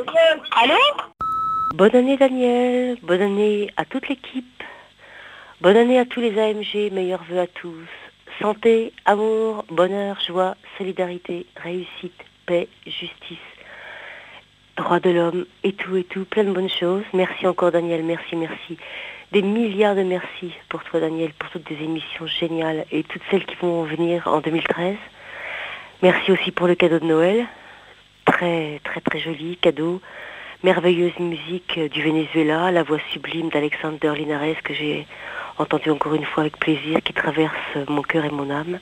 Allô? Bonne année Daniel, bonne année à toute l'équipe, bonne année à tous les AMG, meilleurs vœux à tous. Santé, amour, bonheur, joie, solidarité, réussite, paix, justice, droit de l'homme et tout, plein de bonnes choses. Merci encore Daniel, merci. Des milliards de merci pour toi Daniel, pour toutes des émissions géniales et toutes celles qui vont venir en 2013. Merci aussi pour le cadeau de Noël, très joli cadeau. Merveilleuse musique du Venezuela, la voix sublime d'Alexander Linares que j'ai entendu encore une fois avec plaisir, qui traverse mon cœur et mon âme.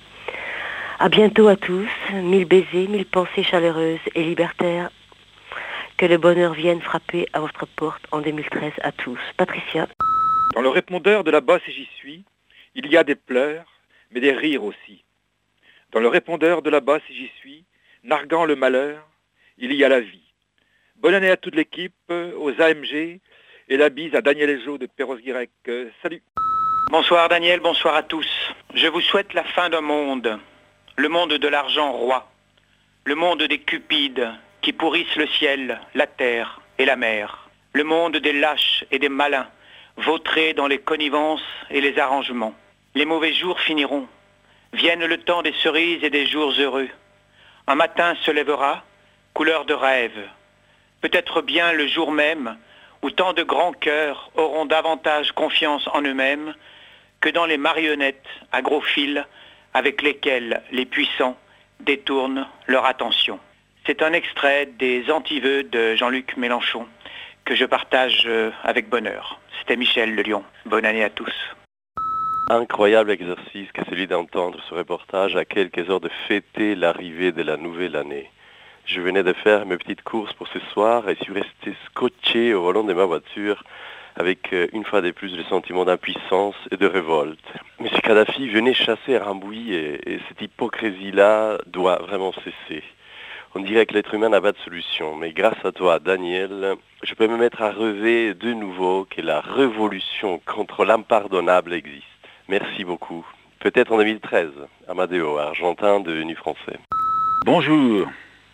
À bientôt à tous, 1000 baisers, 1000 pensées chaleureuses et libertaires. Que le bonheur vienne frapper à votre porte en 2013 à tous. Patricia. Dans le répondeur de la basse et j'y suis, il y a des pleurs, mais des rires aussi. Dans le répondeur de la basse et j'y suis, narguant le malheur, il y a la vie. Bonne année à toute l'équipe, aux AMG, et la bise à Daniel Ejo de Perros-Guirec. Salut. Bonsoir Daniel, bonsoir à tous. Je vous souhaite la fin d'un monde, le monde de l'argent roi, le monde des cupides qui pourrissent le ciel, la terre et la mer, le monde des lâches et des malins, vautrés dans les connivences et les arrangements. Les mauvais jours finiront, vienne le temps des cerises et des jours heureux. Un matin se lèvera, couleur de rêve, peut-être bien le jour même où tant de grands cœurs auront davantage confiance en eux-mêmes que dans les marionnettes à gros fils avec lesquelles les puissants détournent leur attention. C'est un extrait des antivœux de Jean-Luc Mélenchon que je partage avec bonheur. C'était Michel de Lyon. Bonne année à tous. Incroyable exercice que celui d'entendre ce reportage à quelques heures de fêter l'arrivée de la nouvelle année. Je venais de faire mes petites courses pour ce soir et suis resté scotché au volant de ma voiture avec une fois de plus le sentiment d'impuissance et de révolte. M. Kadhafi venait chasser Rambouillet et cette hypocrisie-là doit vraiment cesser. On dirait que l'être humain n'a pas de solution, mais grâce à toi, Daniel, je peux me mettre à rêver de nouveau que la révolution contre l'impardonnable existe. Merci beaucoup. Peut-être en 2013, Amadeo, argentin devenu français. Bonjour.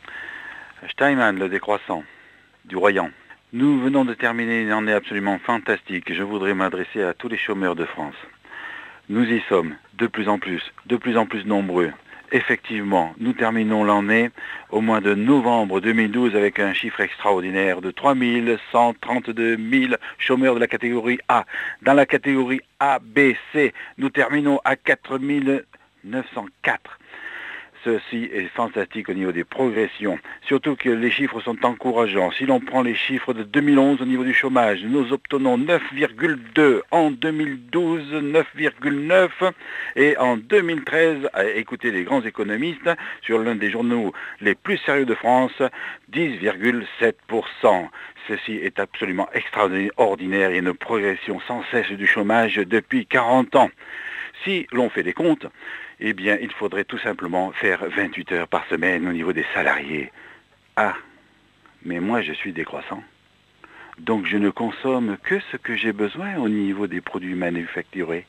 Steinman, le décroissant, du Royan. Nous venons de terminer une année absolument fantastique et je voudrais m'adresser à tous les chômeurs de France. Nous y sommes, de plus en plus nombreux. Effectivement, nous terminons l'année au mois de novembre 2012 avec un chiffre extraordinaire de 3 132 000 chômeurs de la catégorie A. Dans la catégorie A, B, C, nous terminons à 4 904. Ceci est fantastique au niveau des progressions, surtout que les chiffres sont encourageants. Si l'on prend les chiffres de 2011 au niveau du chômage, nous obtenons 9,2, en 2012 9,9 et en 2013, écoutez les grands économistes, sur l'un des journaux les plus sérieux de France, 10,7%. Ceci est absolument extraordinaire et une progression sans cesse du chômage depuis 40 ans. Si l'on fait des comptes, eh bien, il faudrait tout simplement faire 28 heures par semaine au niveau des salariés. Ah, mais moi je suis décroissant. Donc je ne consomme que ce que j'ai besoin au niveau des produits manufacturés.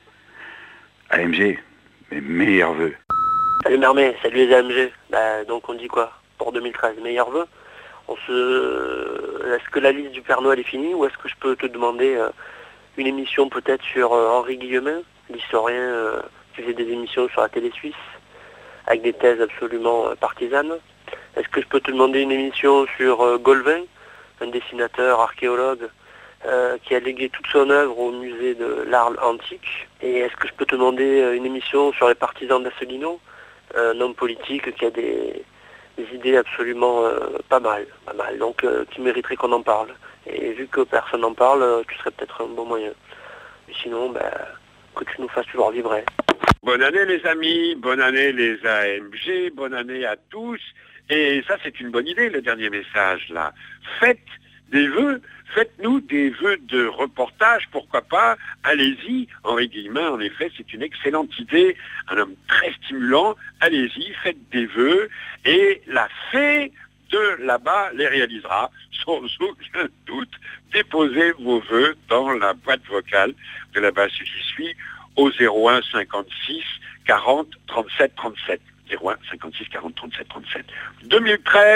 AMG, mes meilleurs vœux. Salut Mermet, salut les AMG. Donc on dit quoi pour 2013, meilleurs vœux? Est-ce que la liste du Père Noël est finie ou est-ce que je peux te demander une émission peut-être sur Henri Guillemin, l'historien qui faisait des émissions sur la télé suisse avec des thèses absolument partisanes? Est-ce que je peux te demander une émission sur Golvin, un dessinateur, archéologue qui a légué toute son œuvre au musée de l'art antique? Et est-ce que je peux te demander une émission sur les partisans d'Asselineau, un homme politique qui a des idées absolument pas mal, donc qui mériterait qu'on en parle. Et vu que personne n'en parle, tu serais peut-être un bon moyen. Mais sinon, que tu nous fasses toujours vibrer. Bonne année les amis, bonne année les AMG, bonne année à tous. Et ça c'est une bonne idée, le dernier message là. Faites des vœux, faites-nous des vœux de reportage, pourquoi pas, allez-y. Henri Guillemin, en effet, c'est une excellente idée, un homme très stimulant, allez-y, faites des vœux, et la fée de là-bas les réalisera, sans aucun doute. Déposez vos vœux dans la boîte vocale de la base J'y suis, au 01 56 40 37 37. 01 56 40 37 37. 2013,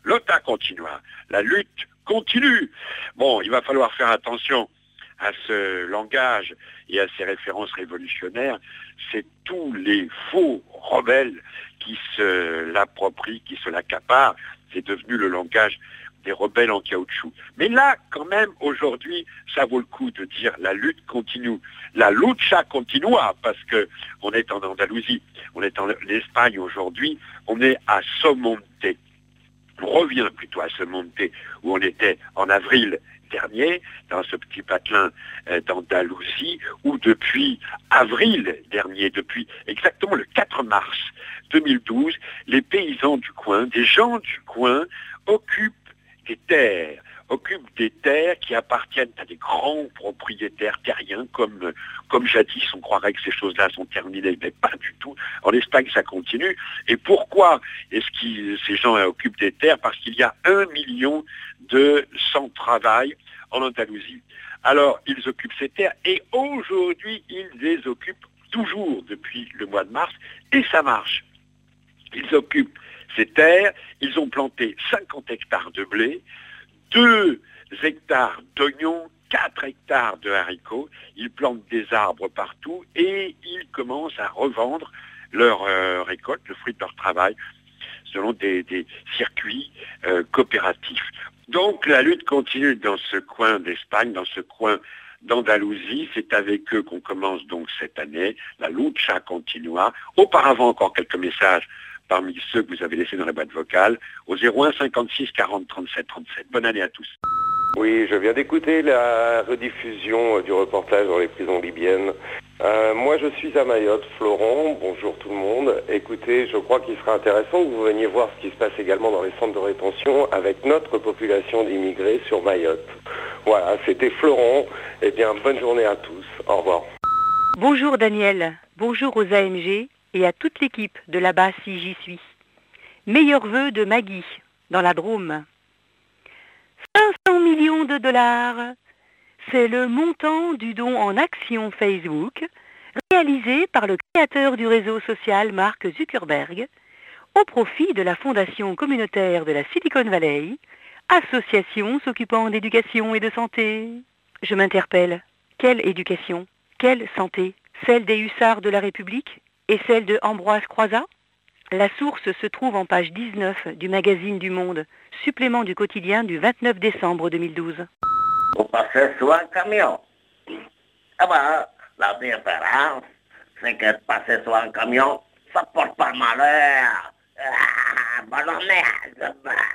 Luta continua. La lutte continue. Bon, il va falloir faire attention à ce langage et à ces références révolutionnaires. C'est tous les faux rebelles qui se l'approprient, qui se l'accaparent. C'est devenu le langage des rebelles en caoutchouc. Mais là, quand même, aujourd'hui, ça vaut le coup de dire la lutte continue. La lucha continua, parce que on est en Andalousie, on est en Espagne aujourd'hui, on est à Somonte. On revient plutôt à Somonte, où on était en avril dernier, dans ce petit patelin d'Andalousie, où depuis avril dernier, depuis exactement le 4 mars 2012, les paysans du coin, des gens du coin, occupent des terres qui appartiennent à des grands propriétaires terriens, comme jadis. On croirait que ces choses-là sont terminées, mais pas du tout. En Espagne, ça continue. Et pourquoi est-ce que ces gens occupent des terres? Parce qu'il y a 1 million de sans-travail en Andalousie. Alors, ils occupent ces terres, et aujourd'hui, ils les occupent toujours depuis le mois de mars, et ça marche. Ils occupent ces terres, ils ont planté 50 hectares de blé, 2 hectares d'oignons, 4 hectares de haricots, ils plantent des arbres partout et ils commencent à revendre leur récolte, le fruit de leur travail, selon des circuits coopératifs. Donc la lutte continue dans ce coin d'Espagne, dans ce coin d'Andalousie. C'est avec eux qu'on commence donc cette année, la lucha continua. Auparavant, encore quelques messages parmi ceux que vous avez laissés dans la boîte vocale, au 01 56 40 37 37. Bonne année à tous. Oui, je viens d'écouter la rediffusion du reportage dans les prisons libyennes. Moi, je suis à Mayotte, Florent. Bonjour tout le monde. Écoutez, je crois qu'il serait intéressant que vous veniez voir ce qui se passe également dans les centres de rétention avec notre population d'immigrés sur Mayotte. Voilà, c'était Florent. Eh bien, bonne journée à tous. Au revoir. Bonjour Daniel. Bonjour aux AMG et à toute l'équipe de là-bas si j'y suis. Meilleurs vœux de Maggie, dans la Drôme. 500 millions de dollars, c'est le montant du don en action Facebook réalisé par le créateur du réseau social Mark Zuckerberg au profit de la Fondation communautaire de la Silicon Valley, association s'occupant d'éducation et de santé. Je m'interpelle, quelle éducation? Quelle santé? Celle des hussards de la République et celle de Ambroise Croizat? La source se trouve en page 19 du magazine du Monde, supplément du quotidien du 29 décembre 2012. Vous passez sur un camion. Ah ben, la différence, c'est que passer sur un camion, ça porte pas malheur. Ah, bonne merde.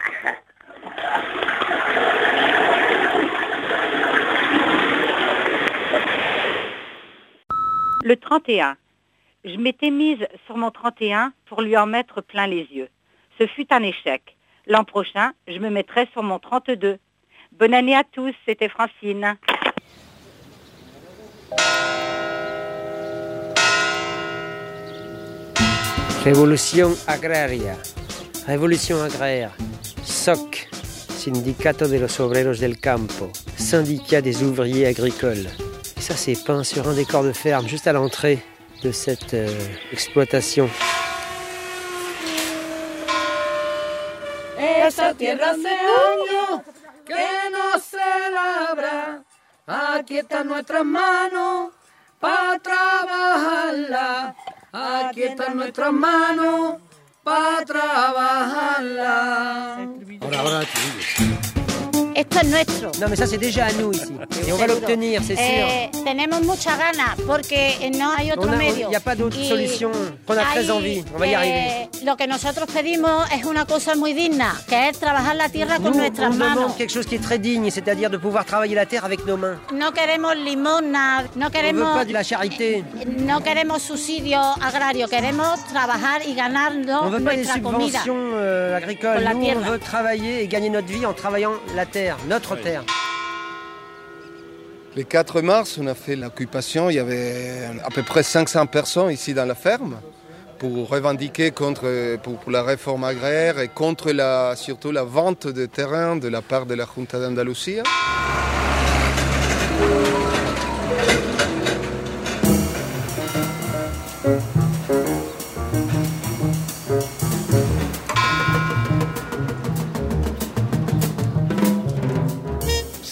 Le 31. Je m'étais mise sur mon 31 pour lui en mettre plein les yeux. Ce fut un échec. L'an prochain, je me mettrai sur mon 32. Bonne année à tous, c'était Francine. Révolution agraria. Révolution agraire. SOC. Sindicato de los Obreros del Campo. Syndicat des ouvriers agricoles. Et ça, c'est peint sur un décor de ferme, juste à l'entrée de cette exploitation. Esa tierra hace años que no se labra. Aquí están nuestras manos para trabajarla. Aquí están nuestras manos para trabajarla. Ahora, Esto es nuestro. Non, mais ça, c'est déjà à nous ici. Et on va l'obtenir, c'est sûr. Tenemos muchas ganas porque no hay otro medio. Il n'y a pas d'autre solution. On a très envie. On va y arriver. Lo que nosotros pedimos es una cosa muy digna, que es trabajar la tierra con nuestras manos. On demande quelque chose qui est très digne, c'est-à-dire de pouvoir travailler la terre avec nos mains. No queremos limosna, no queremos... On ne veut pas de la charité. No queremos subsidio agrario, queremos trabajar y ganarnos nuestra comida. On ne veut pas des subventions agricoles. Nous, on veut travailler et gagner notre vie en travaillant la terre. Notre terre. Le 4 mars, on a fait l'occupation. Il y avait à peu près 500 personnes ici dans la ferme pour revendiquer pour la réforme agraire et contre surtout la vente de terrain de la part de la Junta d'Andalusia.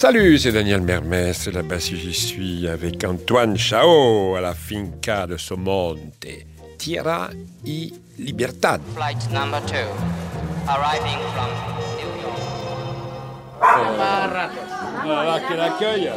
Salut, c'est Daniel Mermès, là-bas si j'y suis, avec Antoine Chao à la finca de Somonte. Tierra y Libertad. Flight number 2, arriving from New York. Voilà, quel accueil.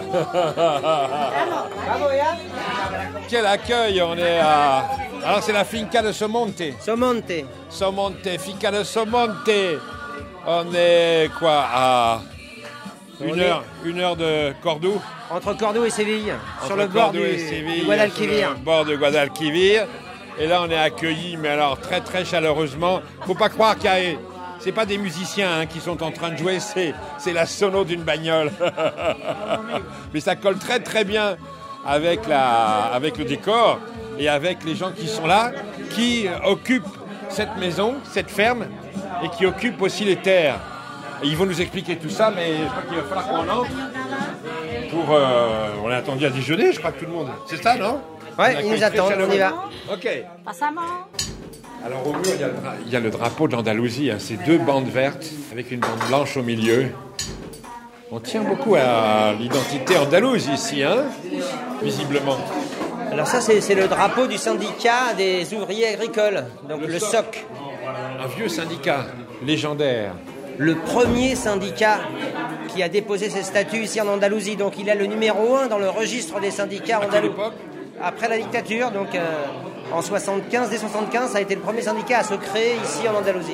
Quel accueil, on est à... Alors c'est la finca de Somonte. Somonte, finca de Somonte. On est quoi, à... Une heure de Cordoue. Entre Cordoue et Séville, sur le bord du Guadalquivir. Sur le bord de Guadalquivir. Et là, on est accueillis, mais alors très très chaleureusement. Faut pas croire qu'il y a... C'est pas des musiciens qui sont en train de jouer, c'est la sono d'une bagnole. Mais ça colle très très bien avec le décor et avec les gens qui sont là, qui occupent cette maison, cette ferme, et qui occupent aussi les terres. Et ils vont nous expliquer tout ça, mais je crois qu'il va falloir qu'on entre pour... on est attendu à déjeuner, je crois que tout le monde... C'est ça, non? Ouais, ils nous attendent, on y va. Ok. Alors au mur, il y a le drapeau de l'Andalousie, hein. C'est 2 bandes vertes avec une bande blanche au milieu. On tient beaucoup à l'identité andalouse ici, hein, visiblement. Alors ça, c'est le drapeau du syndicat des ouvriers agricoles, donc le SOC. Un vieux syndicat légendaire. Le premier syndicat qui a déposé ses statuts ici en Andalousie. Donc il a le numéro 1 dans le registre des syndicats andalous. Après la dictature, donc en 75, dès 75, ça a été le premier syndicat à se créer ici en Andalousie.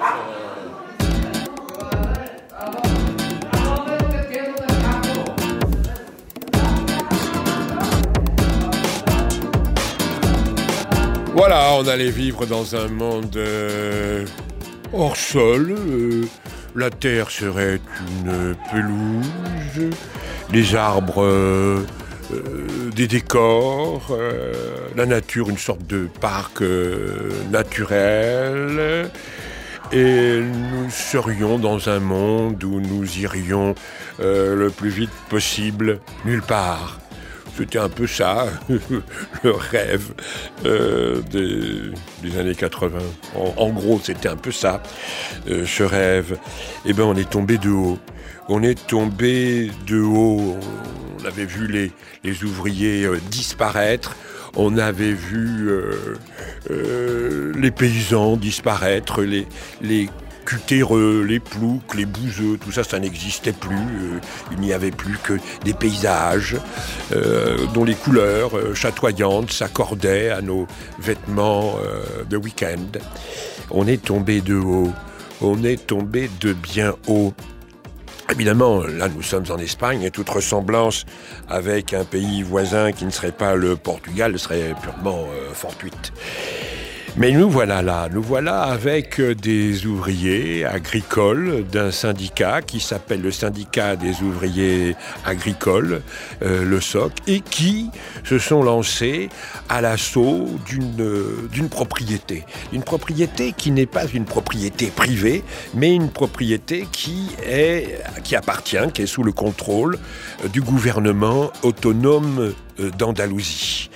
Voilà, on allait vivre dans un monde hors sol. La terre serait une pelouse, les arbres des décors, la nature une sorte de parc naturel. Et nous serions dans un monde où nous irions le plus vite possible nulle part. C'était un peu ça, le rêve des années 80. En gros, c'était un peu ça, ce rêve. Eh bien, on est tombé de haut. On est tombé de haut. On avait vu les ouvriers disparaître. On avait vu les paysans disparaître, les cutéreux, les ploucs, les bouseux, tout ça, ça n'existait plus. Il n'y avait plus que des paysages dont les couleurs chatoyantes s'accordaient à nos vêtements de week-end. On est tombé de haut. On est tombé de bien haut. Évidemment, là, nous sommes en Espagne et toute ressemblance avec un pays voisin qui ne serait pas le Portugal serait purement fortuite. Mais nous voilà là, avec des ouvriers agricoles d'un syndicat qui s'appelle le syndicat des ouvriers agricoles, le SOC, et qui se sont lancés à l'assaut d'une propriété. Une propriété qui n'est pas une propriété privée, mais une propriété qui appartient, qui est sous le contrôle du gouvernement autonome d'Andalousie.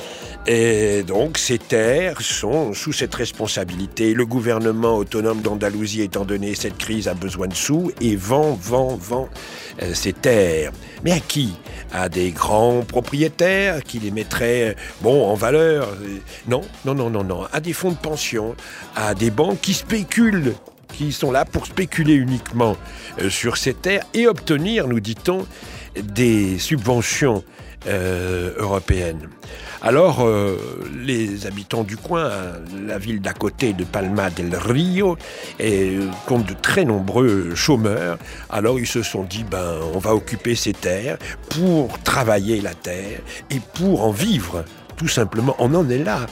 Et donc, ces terres sont sous cette responsabilité. Le gouvernement autonome d'Andalousie, étant donné cette crise, a besoin de sous et vend ces terres. Mais à qui ? À des grands propriétaires qui les mettraient, en valeur ? Non. À des fonds de pension, à des banques qui spéculent, qui sont là pour spéculer uniquement sur ces terres et obtenir, nous dit-on, des subventions européennes. Alors, les habitants du coin, la ville d'à côté de Palma del Rio, compte de très nombreux chômeurs. Alors, ils se sont dit, on va occuper ces terres pour travailler la terre et pour en vivre, tout simplement. On en est là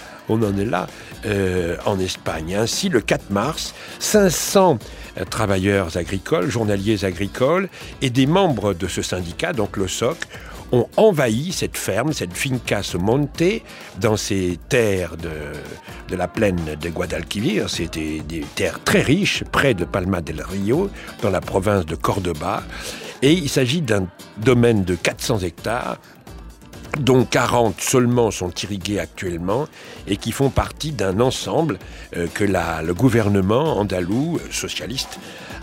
en Espagne. Ainsi, le 4 mars, 500 travailleurs agricoles, journaliers agricoles et des membres de ce syndicat, donc le SOC, ont envahi cette ferme, cette finca Somonte, dans ces terres de la plaine de Guadalquivir. C'était des terres très riches, près de Palma del Rio, dans la province de Córdoba. Et il s'agit d'un domaine de 400 hectares, dont 40 seulement sont irrigués actuellement et qui font partie d'un ensemble que le gouvernement andalou socialiste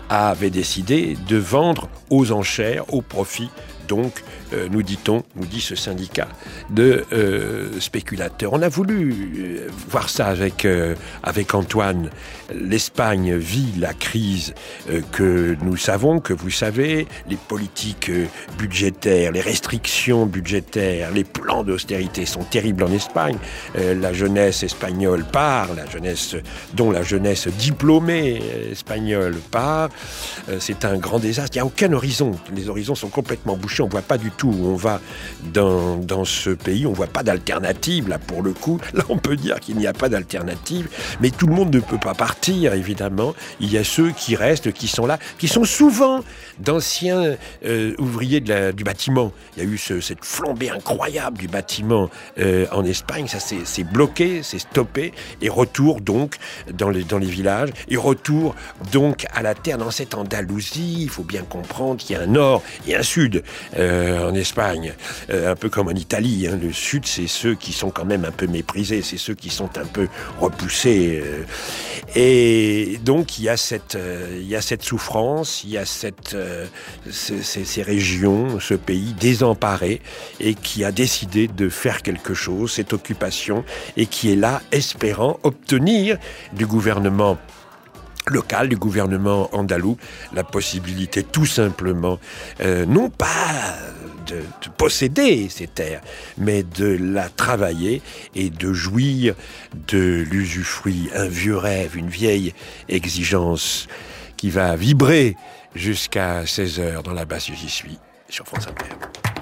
avait décidé de vendre aux enchères, au profit, donc, nous dit ce syndicat de spéculateurs. On a voulu voir ça avec Antoine. L'Espagne vit la crise que nous savons, que vous savez, les politiques budgétaires, les restrictions budgétaires, les plans d'austérité sont terribles en Espagne. La jeunesse espagnole part, dont la jeunesse diplômée espagnole part. C'est un grand désastre. Il n'y a aucun horizon. Les horizons sont complètement bouchés. On ne voit pas du tout où on va dans ce pays. On ne voit pas d'alternative, là, pour le coup. Là, on peut dire qu'il n'y a pas d'alternative. Mais tout le monde ne peut pas partir, évidemment. Il y a ceux qui restent, qui sont là, qui sont souvent d'anciens ouvriers du bâtiment. Il y a eu cette flambée incroyable du bâtiment en Espagne. Ça c'est bloqué, c'est stoppé. Et retour, donc, dans les villages. Et retour, donc, à la terre, dans cette Andalousie. Il faut bien comprendre qu'il y a un nord et un sud en Espagne, un peu comme en Italie. Hein. Le sud, c'est ceux qui sont quand même un peu méprisés, c'est ceux qui sont un peu repoussés. Et donc, il y a cette souffrance, il y a ces régions, ce pays désemparé et qui a décidé de faire quelque chose, cette occupation, et qui est là espérant obtenir du gouvernement local, du gouvernement andalou, la possibilité tout simplement, non pas de posséder ces terres, mais de la travailler et de jouir de l'usufruit, un vieux rêve, une vieille exigence qui va vibrer jusqu'à 16h dans la basse J'y suis sur France Inter.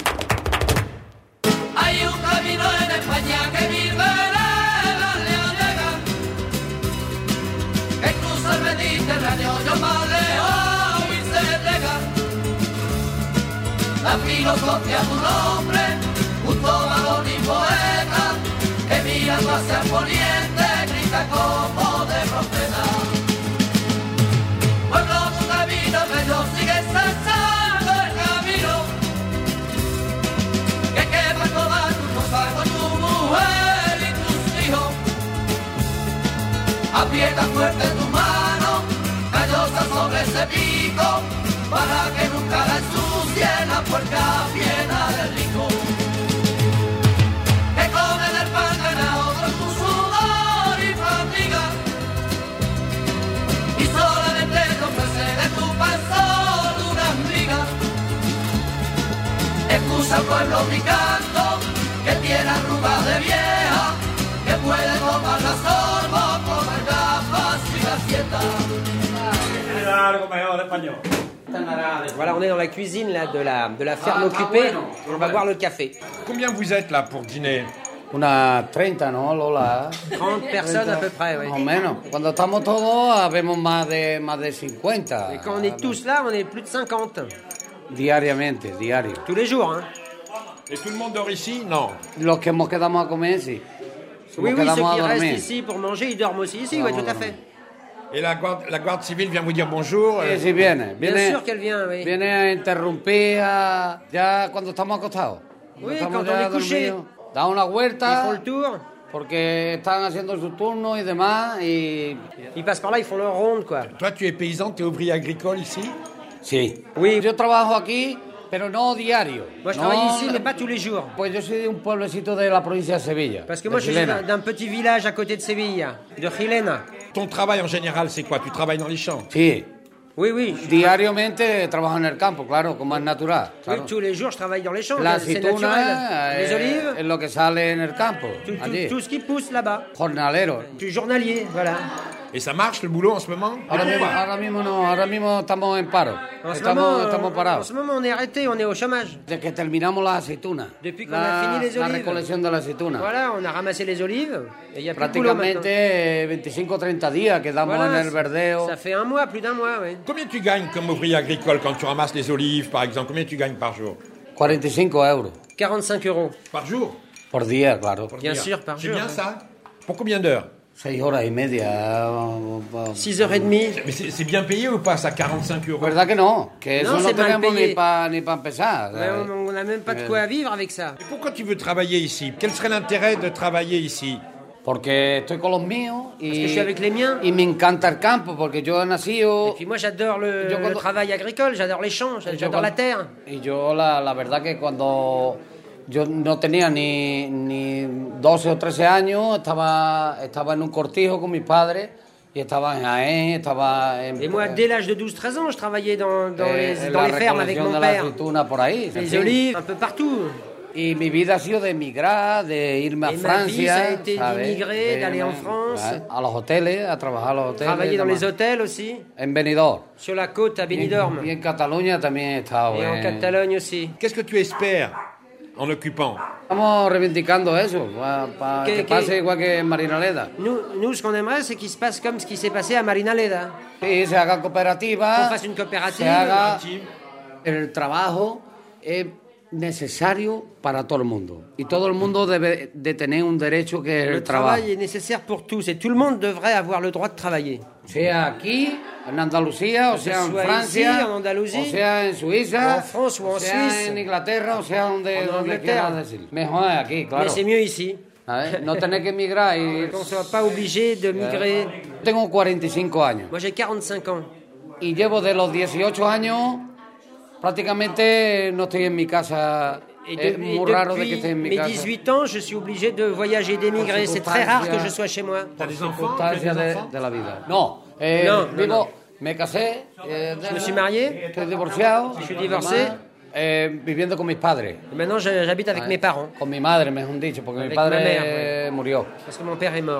La filosofía de un hombre, un tomador y poeta, que mira hacia el poniente, grita como de profeta. Pueblo, tu camino, pero sigue cesando el camino, que quema toda tu cosa con tu mujer y tus hijos. Aprieta fuerte tu mano, callosa sobre ese pico, para que nunca la ensucie la puerca fiera del rico. Que come del pan ganado con tu sudor y fatiga, y solamente te ofrece de tu pan solo unas migas. Escucha al pueblo mi canto, que tiene arrugas de vieja, que puede tomar la sorbo, comer gafas y galletas. Algo mejor español. Voilà, on est dans la cuisine là, de la ferme occupée. On va boire le café. Combien vous êtes là pour dîner? Una 30, ¿no, Lola? 30 personnes à peu près, oui. Más o menos. Cuando estamos todos, habemos más de 50. Et quand on est tous là, on est plus de 50. Diariamente, diario. Tous les jours, hein. Et tout le monde dort ici? Non. Los que nos quedamos a comer, sí. Oui, ceux qui restent ici pour manger, ils dorment aussi ici, oui, tout à fait. Et la garde civile vient vous dire bonjour? Sí, viene. Bien sûr qu'elle vient, oui. Viene a interrumpir ya cuando estamos acostados. Oui, quand on est couché. Da una vuelta. Ils font le tour. Porque están haciendo su turno y demás. Y ils passent par là, ils font leur ronde, quoi. Toi, tu es paysan, tu es ouvrier agricole ici? Sí. Oui. Yo trabajo aquí, pero no diario. Moi, je travaille ici, mais pas tous les jours. Pues yo soy de un pueblecito de la provincia de Sevilla. Parce que moi, je suis d'un petit village à côté de Sevilla, de Gilena. Ton travail en général, c'est quoi? Tu travailles dans les champs? Sí. Oui, oui. Diariamente trabajo en el campo, claro, como es natural. Claro. Oui, tous les jours, je travaille dans les champs. La c'est aceituna, naturel. Les olives. Es lo que sale en el campo. Tout ce qui pousse là-bas. Jornalero. Je suis journalier, voilà. Et ça marche le boulot en ce moment? Ahora mismo no, ahora mismo estamos en paro. Estamos parados. En ce moment, on est arrêté, on est au chômage. Desde que terminamos la aceituna. Depuis qu'on a fini les olives. La recolección de la aceituna. Voilà, on a ramassé les olives. Et y a prácticamente 25-30 días quedamos en el verdeo. Ça fait un mois, plus d'un mois, oui. Combien tu gagnes comme ouvrier agricole quand tu ramasses les olives, par exemple? Combien tu gagnes par jour? 45 euros. 45 euros. Par jour? Por día, claro. Bien sûr, par jour. C'est bien ça? Pour combien d'heures? 6 horas y media. 6h30. Mais c'est bien payé ou pas, ça, 45 euros? ¿Verdad que no? Que non, eso no tenemos ni para empezar. On n'a même pas de quoi vivre avec ça. Et pourquoi tu veux travailler ici? Quel serait l'intérêt de travailler ici? Porque estoy con los míos Parce que je suis avec les miens. y me encanta el campo, porque yo he nacido... Et puis moi j'adore le travail agricole, j'adore les champs, j'adore la terre. Y yo la verdad que cuando yo no tenía ni 12 o 13 años, estaba en un cortijo con mis padres y estaba en Jaén, estaba en... Et moi dès l'âge de 12-13 ans, je travaillais dans les fermes avec mon de la père. aceituna por ahí. Les olives, un peu partout. Y mi vida ha sido de emigrar, de irme a Francia. Ma vie, ça a été d'immigrer, d'aller en France. A los hoteles, a trabajar a los hoteles. Travailler dans les hôtels aussi. En Benidorm. Sur la côte à Benidorm. Y en Cataluña también he estado. Et en Catalogne aussi. Qu'est-ce que tu espères en occupant? Estamos reivindicando eso, para que pase igual que en Marinaleda. Nous, ce qu'on aimerait, c'est qu'il se passe comme ce qui s'est passé à Marinaleda. Sí, se haga cooperativa. Qu'on fasse une coopérative. Se haga el trabajo es necesario para todo el mundo. Y todo el mundo debe de tener un derecho que es el trabajo. Le travail est nécessaire pour tous et tout le monde devrait avoir le droit de travailler. Sea aquí, en Andalucía, o sea en Francia, ici, en Andalousie, o sea en Suiza, en France ou en sea Suisse, en Inglaterra, o sea donde quieras decir. Mejor es aquí, claro. Mais c'est mieux ici. No tener que emigrar y... Qu'on ne soit pas obligé de migrer. Tengo 45 años. Moi j'ai 45 ans. Y llevo de los 18 años... Prácticamente no estoy en mi casa. Es muy raro de que esté en mi casa. Mes 18 ans, je suis obligé de voyager, d'émigrer. C'est très rare que je sois chez moi. Por circunstancias de la vida. No, me casé. Je me suis marié. Estoy divorciado. Je suis divorcé. Viviendo con mis padres. Et maintenant, j'habite avec mes parents. Con mi madre, me han dicho, porque mi padre murió. Parce que mon père est mort.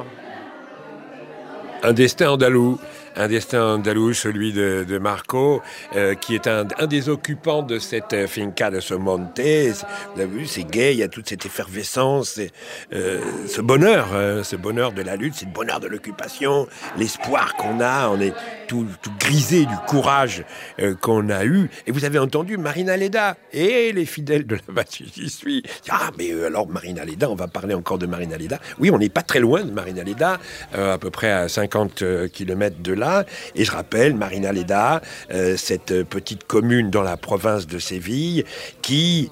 Un destin andalou. Un destin andalou, celui de Marco, qui est un des occupants de cette finca de Somonte. Vous avez vu, c'est gai, il y a toute cette effervescence, ce bonheur de la lutte, c'est le bonheur de l'occupation, l'espoir qu'on a, on est tout grisé du courage qu'on a eu. Et vous avez entendu Marinaleda et les fidèles de la base j'y suis. Ah, mais alors Marinaleda, on va parler encore de Marinaleda. Oui, on n'est pas très loin de Marinaleda, à peu près à 50 km de là. Et je rappelle, Marinaleda, cette petite commune dans la province de Séville, qui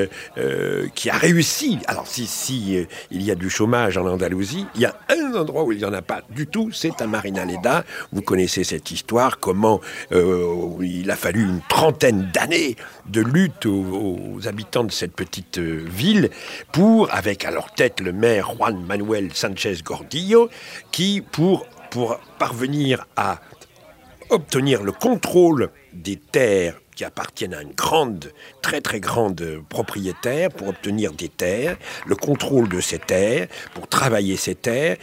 a réussi. Alors, si il y a du chômage en Andalousie, il y a un endroit où il n'y en a pas du tout, c'est à Marinaleda. Vous connaissez cette histoire, comment il a fallu une trentaine d'années de lutte aux habitants de cette petite ville pour, avec à leur tête le maire Juan Manuel Sánchez Gordillo, qui, pour parvenir à obtenir le contrôle des terres qui appartiennent à une très très grande propriétaire, pour obtenir des terres, le contrôle de ces terres, pour travailler ces terres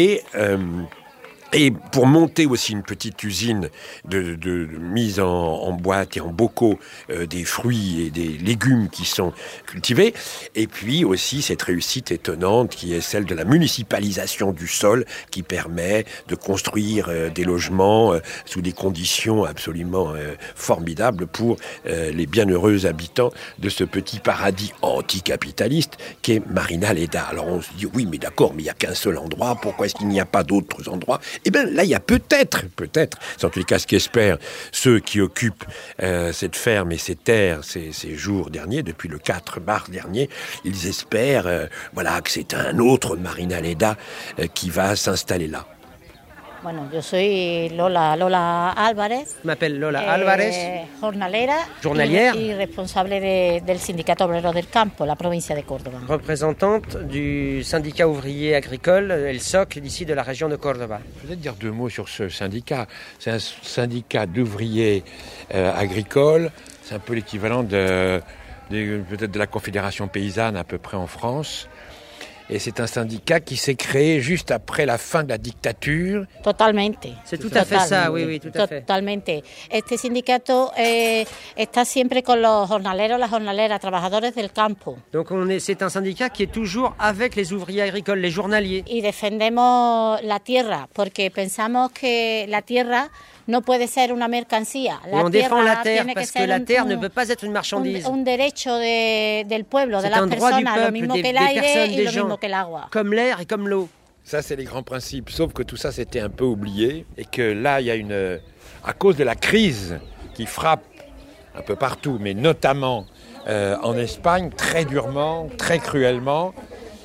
et pour monter aussi une petite usine de mise en boîte et en bocaux des fruits et des légumes qui sont cultivés. Et puis aussi cette réussite étonnante qui est celle de la municipalisation du sol qui permet de construire des logements sous des conditions absolument formidables pour les bienheureux habitants de ce petit paradis anticapitaliste qu'est Marinaleda. Alors on se dit oui mais d'accord, mais il n'y a qu'un seul endroit, pourquoi est-ce qu'il n'y a pas d'autres endroits? Eh bien, là, il y a peut-être, c'est en tous les cas ce qu'espèrent ceux qui occupent cette ferme et ces terres ces jours derniers, depuis le 4 mars dernier, ils espèrent que c'est un autre Marinaleda qui va s'installer là. Bueno, yo soy Lola Álvarez. Je m'appelle Lola Álvarez. Journalière. Y responsable del Sindicato Obrero del Campo, la provincia de Córdoba. Représentante du syndicat ouvrier agricole, le SOC, d'ici de la région de Córdoba. Je voulais dire deux mots sur ce syndicat. C'est un syndicat d'ouvriers agricoles. C'est un peu l'équivalent peut-être de la Confédération paysanne à peu près en France. Et c'est un syndicat qui s'est créé juste après la fin de la dictature. Totalmente. C'est tout à fait ça, oui, tout à fait. Totalmente. Este sindicato está siempre con los jornaleros, las jornaleras, trabajadores del campo. Donc c'est un syndicat qui est toujours avec les ouvriers agricoles, les journaliers. Y defendemos la tierra, porque pensamos que la tierra no puede ser una mercancía. On défend la terre parce que la terre ne peut pas être une marchandise. Un derecho del pueblo, de las personas, lo mismo que el aire y lo mismo que el agua. Comme l'air et comme l'eau. Ça, c'est les grands principes. Sauf que tout ça, c'était un peu oublié. Et que là, il y a à cause de la crise qui frappe un peu partout, mais notamment en Espagne, très durement, très cruellement,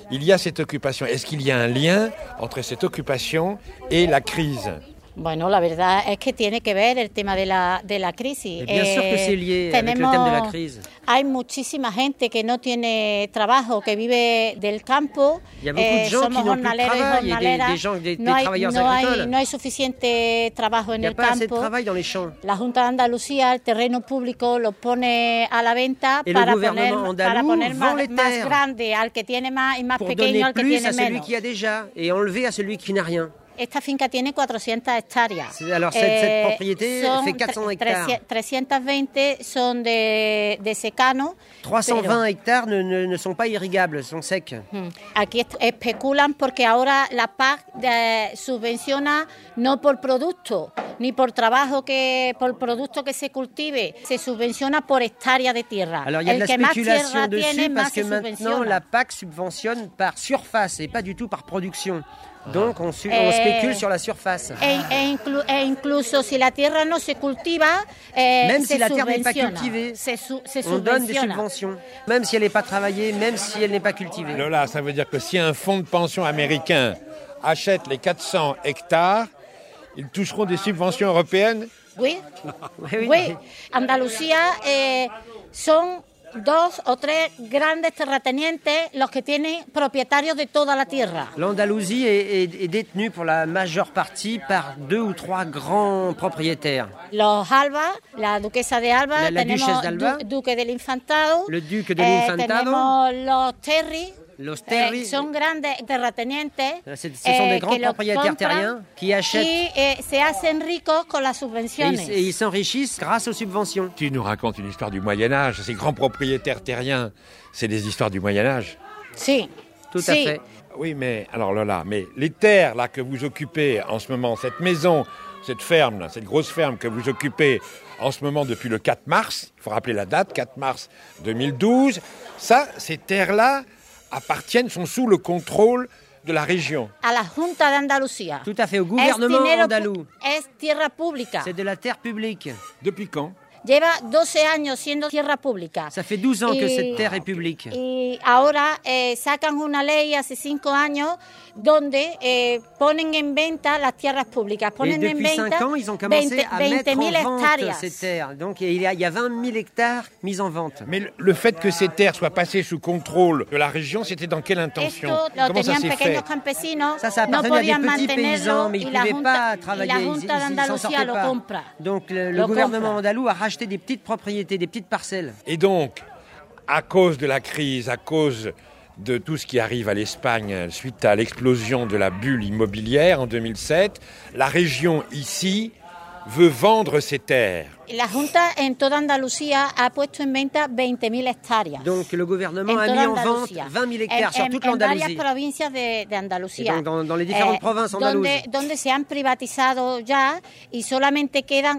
il y a cette occupation. Est-ce qu'il y a un lien entre cette occupation et la crise? Bueno, la verdad es que tiene que ver el tema de la crisis. Bien sûr que c'est lié avec le thème de la crise. Hay muchísima gente que no tiene trabajo, que vive del campo. Il y a beaucoup de gens qui n'ont plus de travail, et des gens, des travailleurs agricoles. No hay suficiente trabajo en el campo. Il n'y a pas assez de travail dans les champs. La Junta de Andalucía, el terreno público, lo pone a la venta para poner más grande al que tiene más y más pequeño al que tiene menos. Pour donner plus à celui qui a déjà et enlever à celui qui n'a rien. Esta finca tiene 400 hectáreas. Alors cette propriété fait 400 hectares. 320 son de secano. 320 hectares ne sont pas irrigables, sont secs. Aquí especulan porque ahora la PAC subvenciona no por producto, ni por trabajo por producto que se cultive, se subvenciona por hectárea de tierra. Alors il y a de la spéculation dessus parce que maintenant la PAC subventionne par surface et pas du tout par production. Donc on spécule sur la surface. Incluso si la tierra no se cultiva, même si la terre n'est pas cultivée, on donne des subventions. Même si elle n'est pas travaillée, même si elle n'est pas cultivée. Lola, ça veut dire que si un fonds de pension américain achète les 400 hectares, ils toucheront des subventions européennes? Oui. Andalucía son 2 o 3 grandes terratenientes los que tienen propietarios de toda la tierra. L'Andalousie est détenue pour la majeure partie par 2 ou 3 grands propriétaires. Los Alba, la duquesa de Alba, la tenemos duque del Infantado, le duque del Infantado, tenemos los Terry. Los Terry son grandes terratenientes. Ce sont des grands propriétaires terriens qui achètent. Qui se hacen ricos con las subvenciones. Et ils s'enrichissent grâce aux subventions. Tu nous racontes une histoire du Moyen-Âge. Ces grands propriétaires terriens, c'est des histoires du Moyen-Âge? Si. Tout à fait. Oui, mais alors Lola, mais les terres là que vous occupez en ce moment, cette maison, cette ferme, là, cette grosse ferme que vous occupez en ce moment depuis le 4 mars, il faut rappeler la date, 4 mars 2012, ça, ces terres-là sont sous le contrôle de la région. A la Junta de Andalucía. Tout à fait, au gouvernement andalou. Es tierra pública. C'est de la terre publique. Depuis quand? Lleva 12 años siendo tierra pública. Ça fait 12 ans que cette terre est publique. Y ahora sacan una ley hace 5 años donde ponen en venta las tierras públicas. Ponen et depuis 5 ans, ils ont commencé à mettre en vente ces terres. Donc il y a 20 000 hectares mis en vente. Mais le fait que ces terres soient passées sous contrôle de la région, c'était dans quelle intention? Comment ça s'est fait? Ça appartenait à des petits paysans, mais ils ne pouvaient pas travailler, ils s'en sortaient pas. Donc le gouvernement andalou a racheté des petites propriétés, des petites parcelles. Et donc, à cause de la crise, à cause de tout ce qui arrive à l'Espagne suite à l'explosion de la bulle immobilière en 2007, la région ici veut vendre ses terres. La Junta en toda Andalucía ha puesto en venta 20.000 hectáreas. Donc le gouvernement a mis en vente 20 000 hectares sur toute l'Andalousie. En varias provincias de Andalucía. Dans les différentes provinces andaluzes. Donde se han privatizado ya y solamente quedan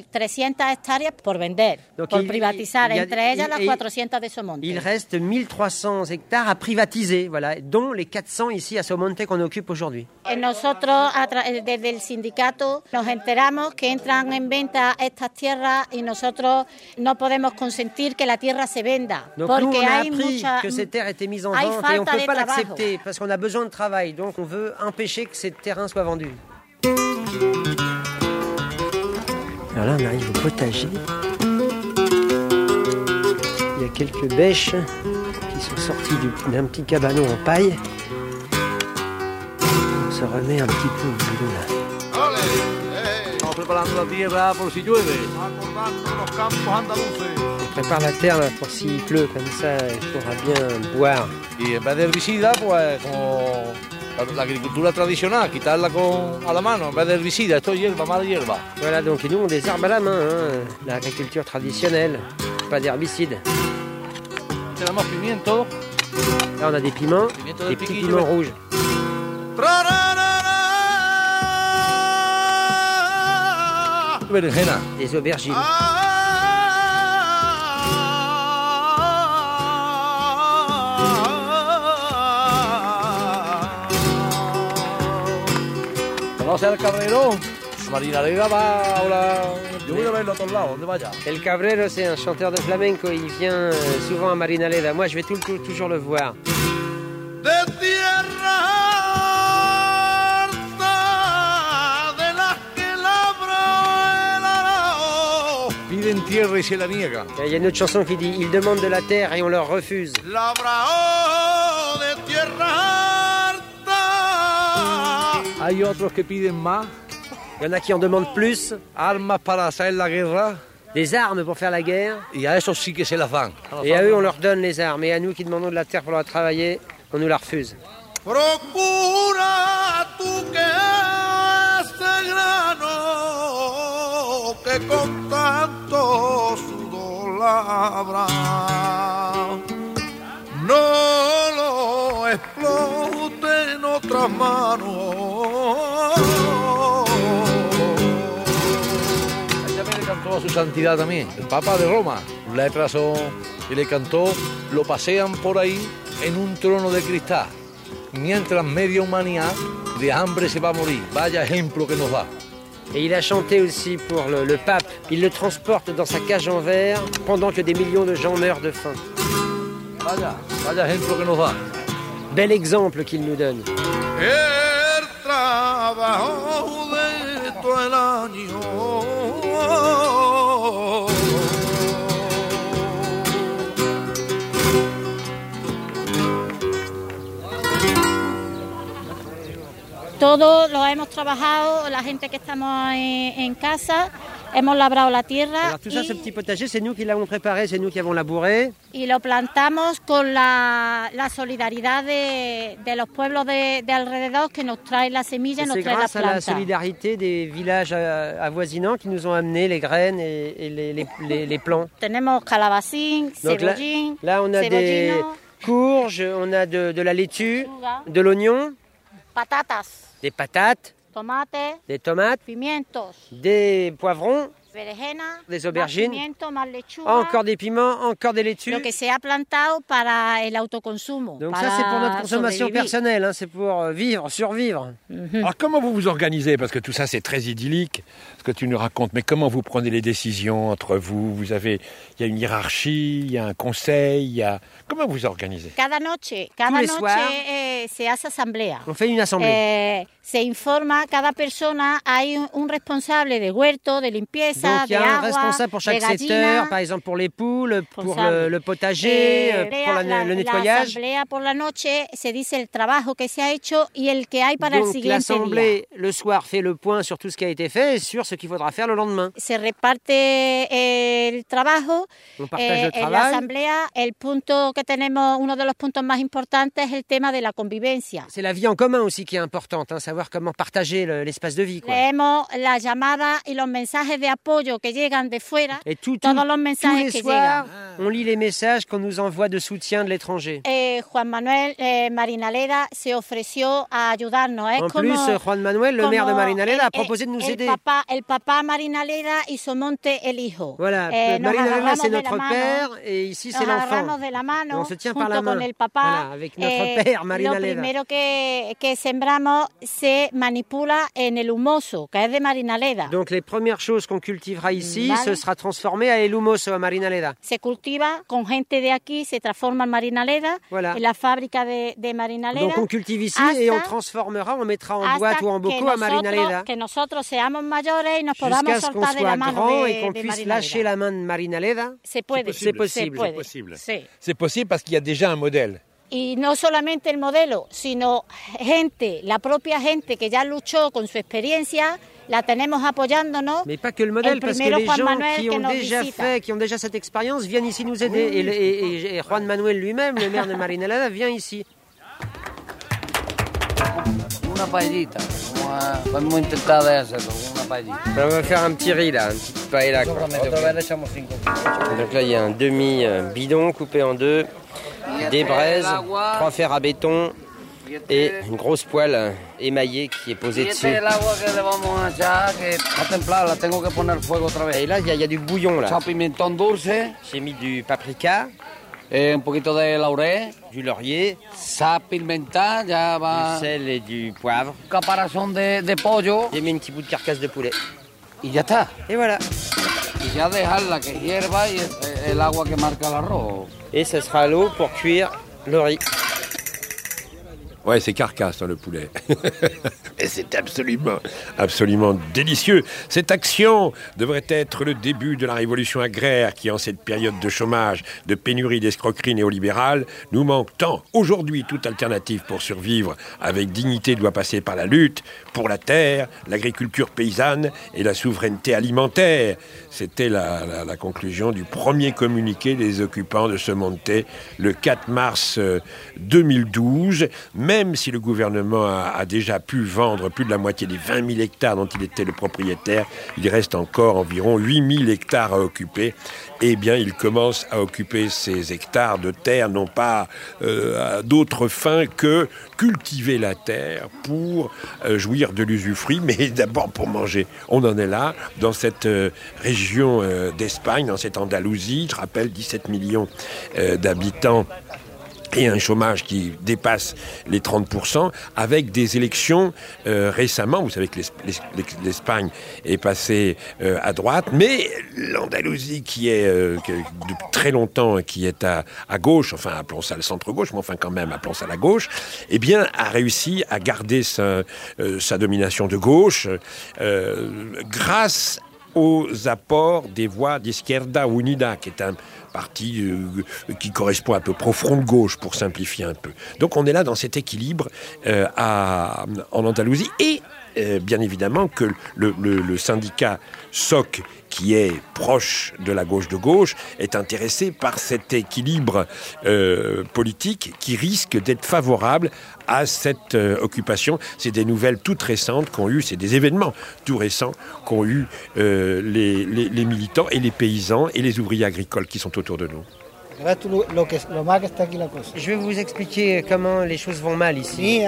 1.300 hectáreas por vender, donc por privatizar, entre ellas las 400 de Somonte. Il reste 1.300 hectares à privatiser, voilà, dont les 400 ici à Somonte qu'on occupe aujourd'hui. Nosotros, desde el sindicato, nos enteramos que entran en venta estas tierras y nosotros no podemos consentir que la tierra se venda. Donc porque nous, on a hay appris mucha, que ces terres étaient mises en vente et on ne peut pas l'accepter parce qu'on a besoin de travail. Donc on veut empêcher que ces terrains soient vendus. Alors là, on arrive au potager. Il y a quelques bêches qui sont sorties d'un petit cabanon en paille. On se remet un petit peu au boulot là. Preparando la tierra por si llueve. Acordando los campos andaluces. On prépare la terre là, pour s'il pleut, comme ça il pourra bien boire. Y en vez de herbicida, pues como la agricultura tradicional, quitarla a la mano, en vez de herbicida, esto es hierba, mala hierba. Voilà, donc nous on désherbe à la main, hein, l'agriculture traditionnelle, pas d'herbicide. Tenemos pimiento. Là on a des piments, des petits piments rouges. Berenjena. Des aubergines. ¿Conoce al Cabrero? Marinaleda va ahora. Yo voy a verlo a todos lados, donde vaya. El Cabrero, c'est un chanteur de flamenco. Il vient souvent à Marinaleda. Moi, je vais toujours le voir. piden tierra y se la niegan. Il y a une autre chanson qui dit « Ils demandent de la terre et on leur refuse ». Labrador de tierra harta. Hay otros que piden más. Il y en a qui en demandent plus. Armas para hacer la guerra. Des armes pour faire la guerre. Y a esos sí que se las dan. Et à eux, on leur donne les armes. Et à nous qui demandons de la terre pour leur travailler, on nous la refuse. Procura tú que este grano que con tanto sudor labra no lo explote en otras manos. También le cantó a su santidad también, el Papa de Roma. Letras y le cantó, lo pasean por ahí en un trono de cristal. Mientras media humanidad de hambre se va a morir. Vaya ejemplo que nos da. Et il a chanté aussi pour le pape. Il le transporte dans sa cage en verre pendant que des millions de gens meurent de faim. Vaya ejemplo que nos da. Bel exemple qu'il nous donne. El trabajo de todo el año. Todos lo hemos trabajado, la gente que estamos en casa, hemos labrado la tierra. Alors tout ça, ce petit potager, c'est nous qui l'avons préparé, c'est nous qui avons labouré. Y lo plantamos con la solidaridad de los pueblos de alrededor que nos traen la semilla y nos traen las plantas. C'est grâce à la solidarité des villages avoisinants qui nous ont amené les graines et les plants. Tenemos calabacín, cebollín, là on a des courges, on a de la laitue, de l'oignon. Patatas. Des patates, tomates, des tomates, pimientos, des poivrons, berenjena, des aubergines, más pimiento, más lechuga, encore des piments, encore des laitues. Lo que se ha plantado para el autoconsumo. Donc ça c'est pour notre consommation personnelle, hein, c'est pour vivre, survivre. Alors comment vous vous organisez? Parce que tout ça c'est très idyllique, ce que tu nous racontes, mais comment vous prenez les décisions entre vous? Il y a une hiérarchie, il y a un conseil, comment vous organisez? Cada noche se hace asamblea. On fait une assemblée. Se informa cada persona, hay un responsable de huerto, de limpieza, donc il y a un responsable pour chaque secteur, par exemple pour les poules, pour le potager, pour le nettoyage. La asamblea por la noche se dice el trabajo que se ha hecho y el que hay para el siguiente día. Donc l'assemblée le soir fait le point sur tout ce qui a été fait et sur ce qu'il faudra faire le lendemain. Se reparte el trabajo. On partage le travail. En la asamblea el punto que tenemos, uno de los puntos más importantes es el tema de la convivencia. C'est la vie en commun aussi qui est importante, hein, savoir comment partager l'espace de vie. Quoi. Leemos las llamadas y los mensajes de apoyo que llegan de fuera. Et todos los mensajes tous les que soirs, llegan. On lit les messages qu'on nous envoie de soutien de l'étranger. Juan Manuel Marinaleda se ofreció a ayudarnos. En plus, Juan Manuel, le maire de Marinaleda, a proposé de nous aider. El papá Marinaleda y Somonte el hijo. Voilà, Marinaleda c'est notre père et ici c'est l'enfant. On se tient par la main. Con el papá, voilà, avec notre père Marinaleda. Lo primero que sembramos se manipula en el humoso, que es de Marinaleda. Donc les premières choses qu'on cultivera ici, ce sera transformé à el humoso, à Marinaleda. Se cultiva con gente de aquí, se transforma en Marinaleda, voilà. En la fábrica de Marinaleda. Donc on cultive ici et on transformera, on mettra en boîte ou en bocaux à Marinaleda. Que nosotros seamos mayores y nos podamos soltar de la mano de Marinaleda. Et qu'on puisse lâcher la main de Marinaleda. Se puede. C'est possible. C'est possible. Sí. C'est possible parce qu'il y a déjà un modèle. Y no solamente el modelo, sino gente, la propia gente que ya luchó con su experiencia, la tenemos apoyándonos. Mais pas que le modèle, parce que les gens qui ont déjà cette expérience viennent ici nous aider. Oui. Et Juan Manuel lui-même, le maire de Marinaleda, vient ici. Una paellita, vamos a intentar de hacerlo, una paellita. On va faire un petit riz là, un petit paella. Otra vez le echamos 5 kilos. Donc là il y a un demi bidon coupé en deux, des braises, 3 fers à béton et une grosse poêle émaillée qui est posée dessus. Et là il y a du bouillon là. J'ai mis du paprika. Un poquito de laurel, du laurier, sal, pimenta, ya va. Du sel et du poivre. Caparazón de pollo. J'ai mis un petit bout de carcasse de poulet. Y ya está. Et voilà. Y ya dejarla que hierva y el agua que marca el arroz. Et ce sera l'eau pour cuire le riz. Ouais, c'est carcasse, le poulet. Et c'est absolument délicieux. Cette action devrait être le début de la révolution agraire qui, en cette période de chômage, de pénurie, d'escroquerie néolibérale, nous manque tant. Aujourd'hui, toute alternative pour survivre avec dignité doit passer par la lutte pour la terre, l'agriculture paysanne et la souveraineté alimentaire. C'était la conclusion du premier communiqué des occupants de ce Monte le 4 mars 2012. Même si le gouvernement a déjà pu vendre plus de la moitié des 20 000 hectares dont il était le propriétaire, il reste encore environ 8 000 hectares à occuper. Eh bien, il commence à occuper ces hectares de terre, non pas à d'autres fins que cultiver la terre pour jouir de l'usufruit, mais d'abord pour manger. On en est là, dans cette région d'Espagne, dans cette Andalousie, je rappelle 17 millions d'habitants, et un chômage qui dépasse les 30%, avec des élections récemment. Vous savez que l'Espagne est passée à droite, mais l'Andalousie, qui est depuis très longtemps, qui est à gauche, enfin appelons ça le centre-gauche, mais enfin quand même appelons ça la gauche, eh bien a réussi à garder sa domination de gauche grâce aux apports des voix d'Izquierda Unida, qui est un parti qui correspond à peu près au front de gauche, pour simplifier un peu. Donc on est là dans cet équilibre en Andalousie, et bien évidemment que le syndicat SOC, qui est proche de la gauche de gauche, est intéressé par cet équilibre politique qui risque d'être favorable à cette occupation. C'est des nouvelles toutes récentes qu'ont eu, c'est des événements tout récents qu'ont eu les militants et les paysans et les ouvriers agricoles qui sont autour de nous. Je vais vous expliquer comment les choses vont mal ici.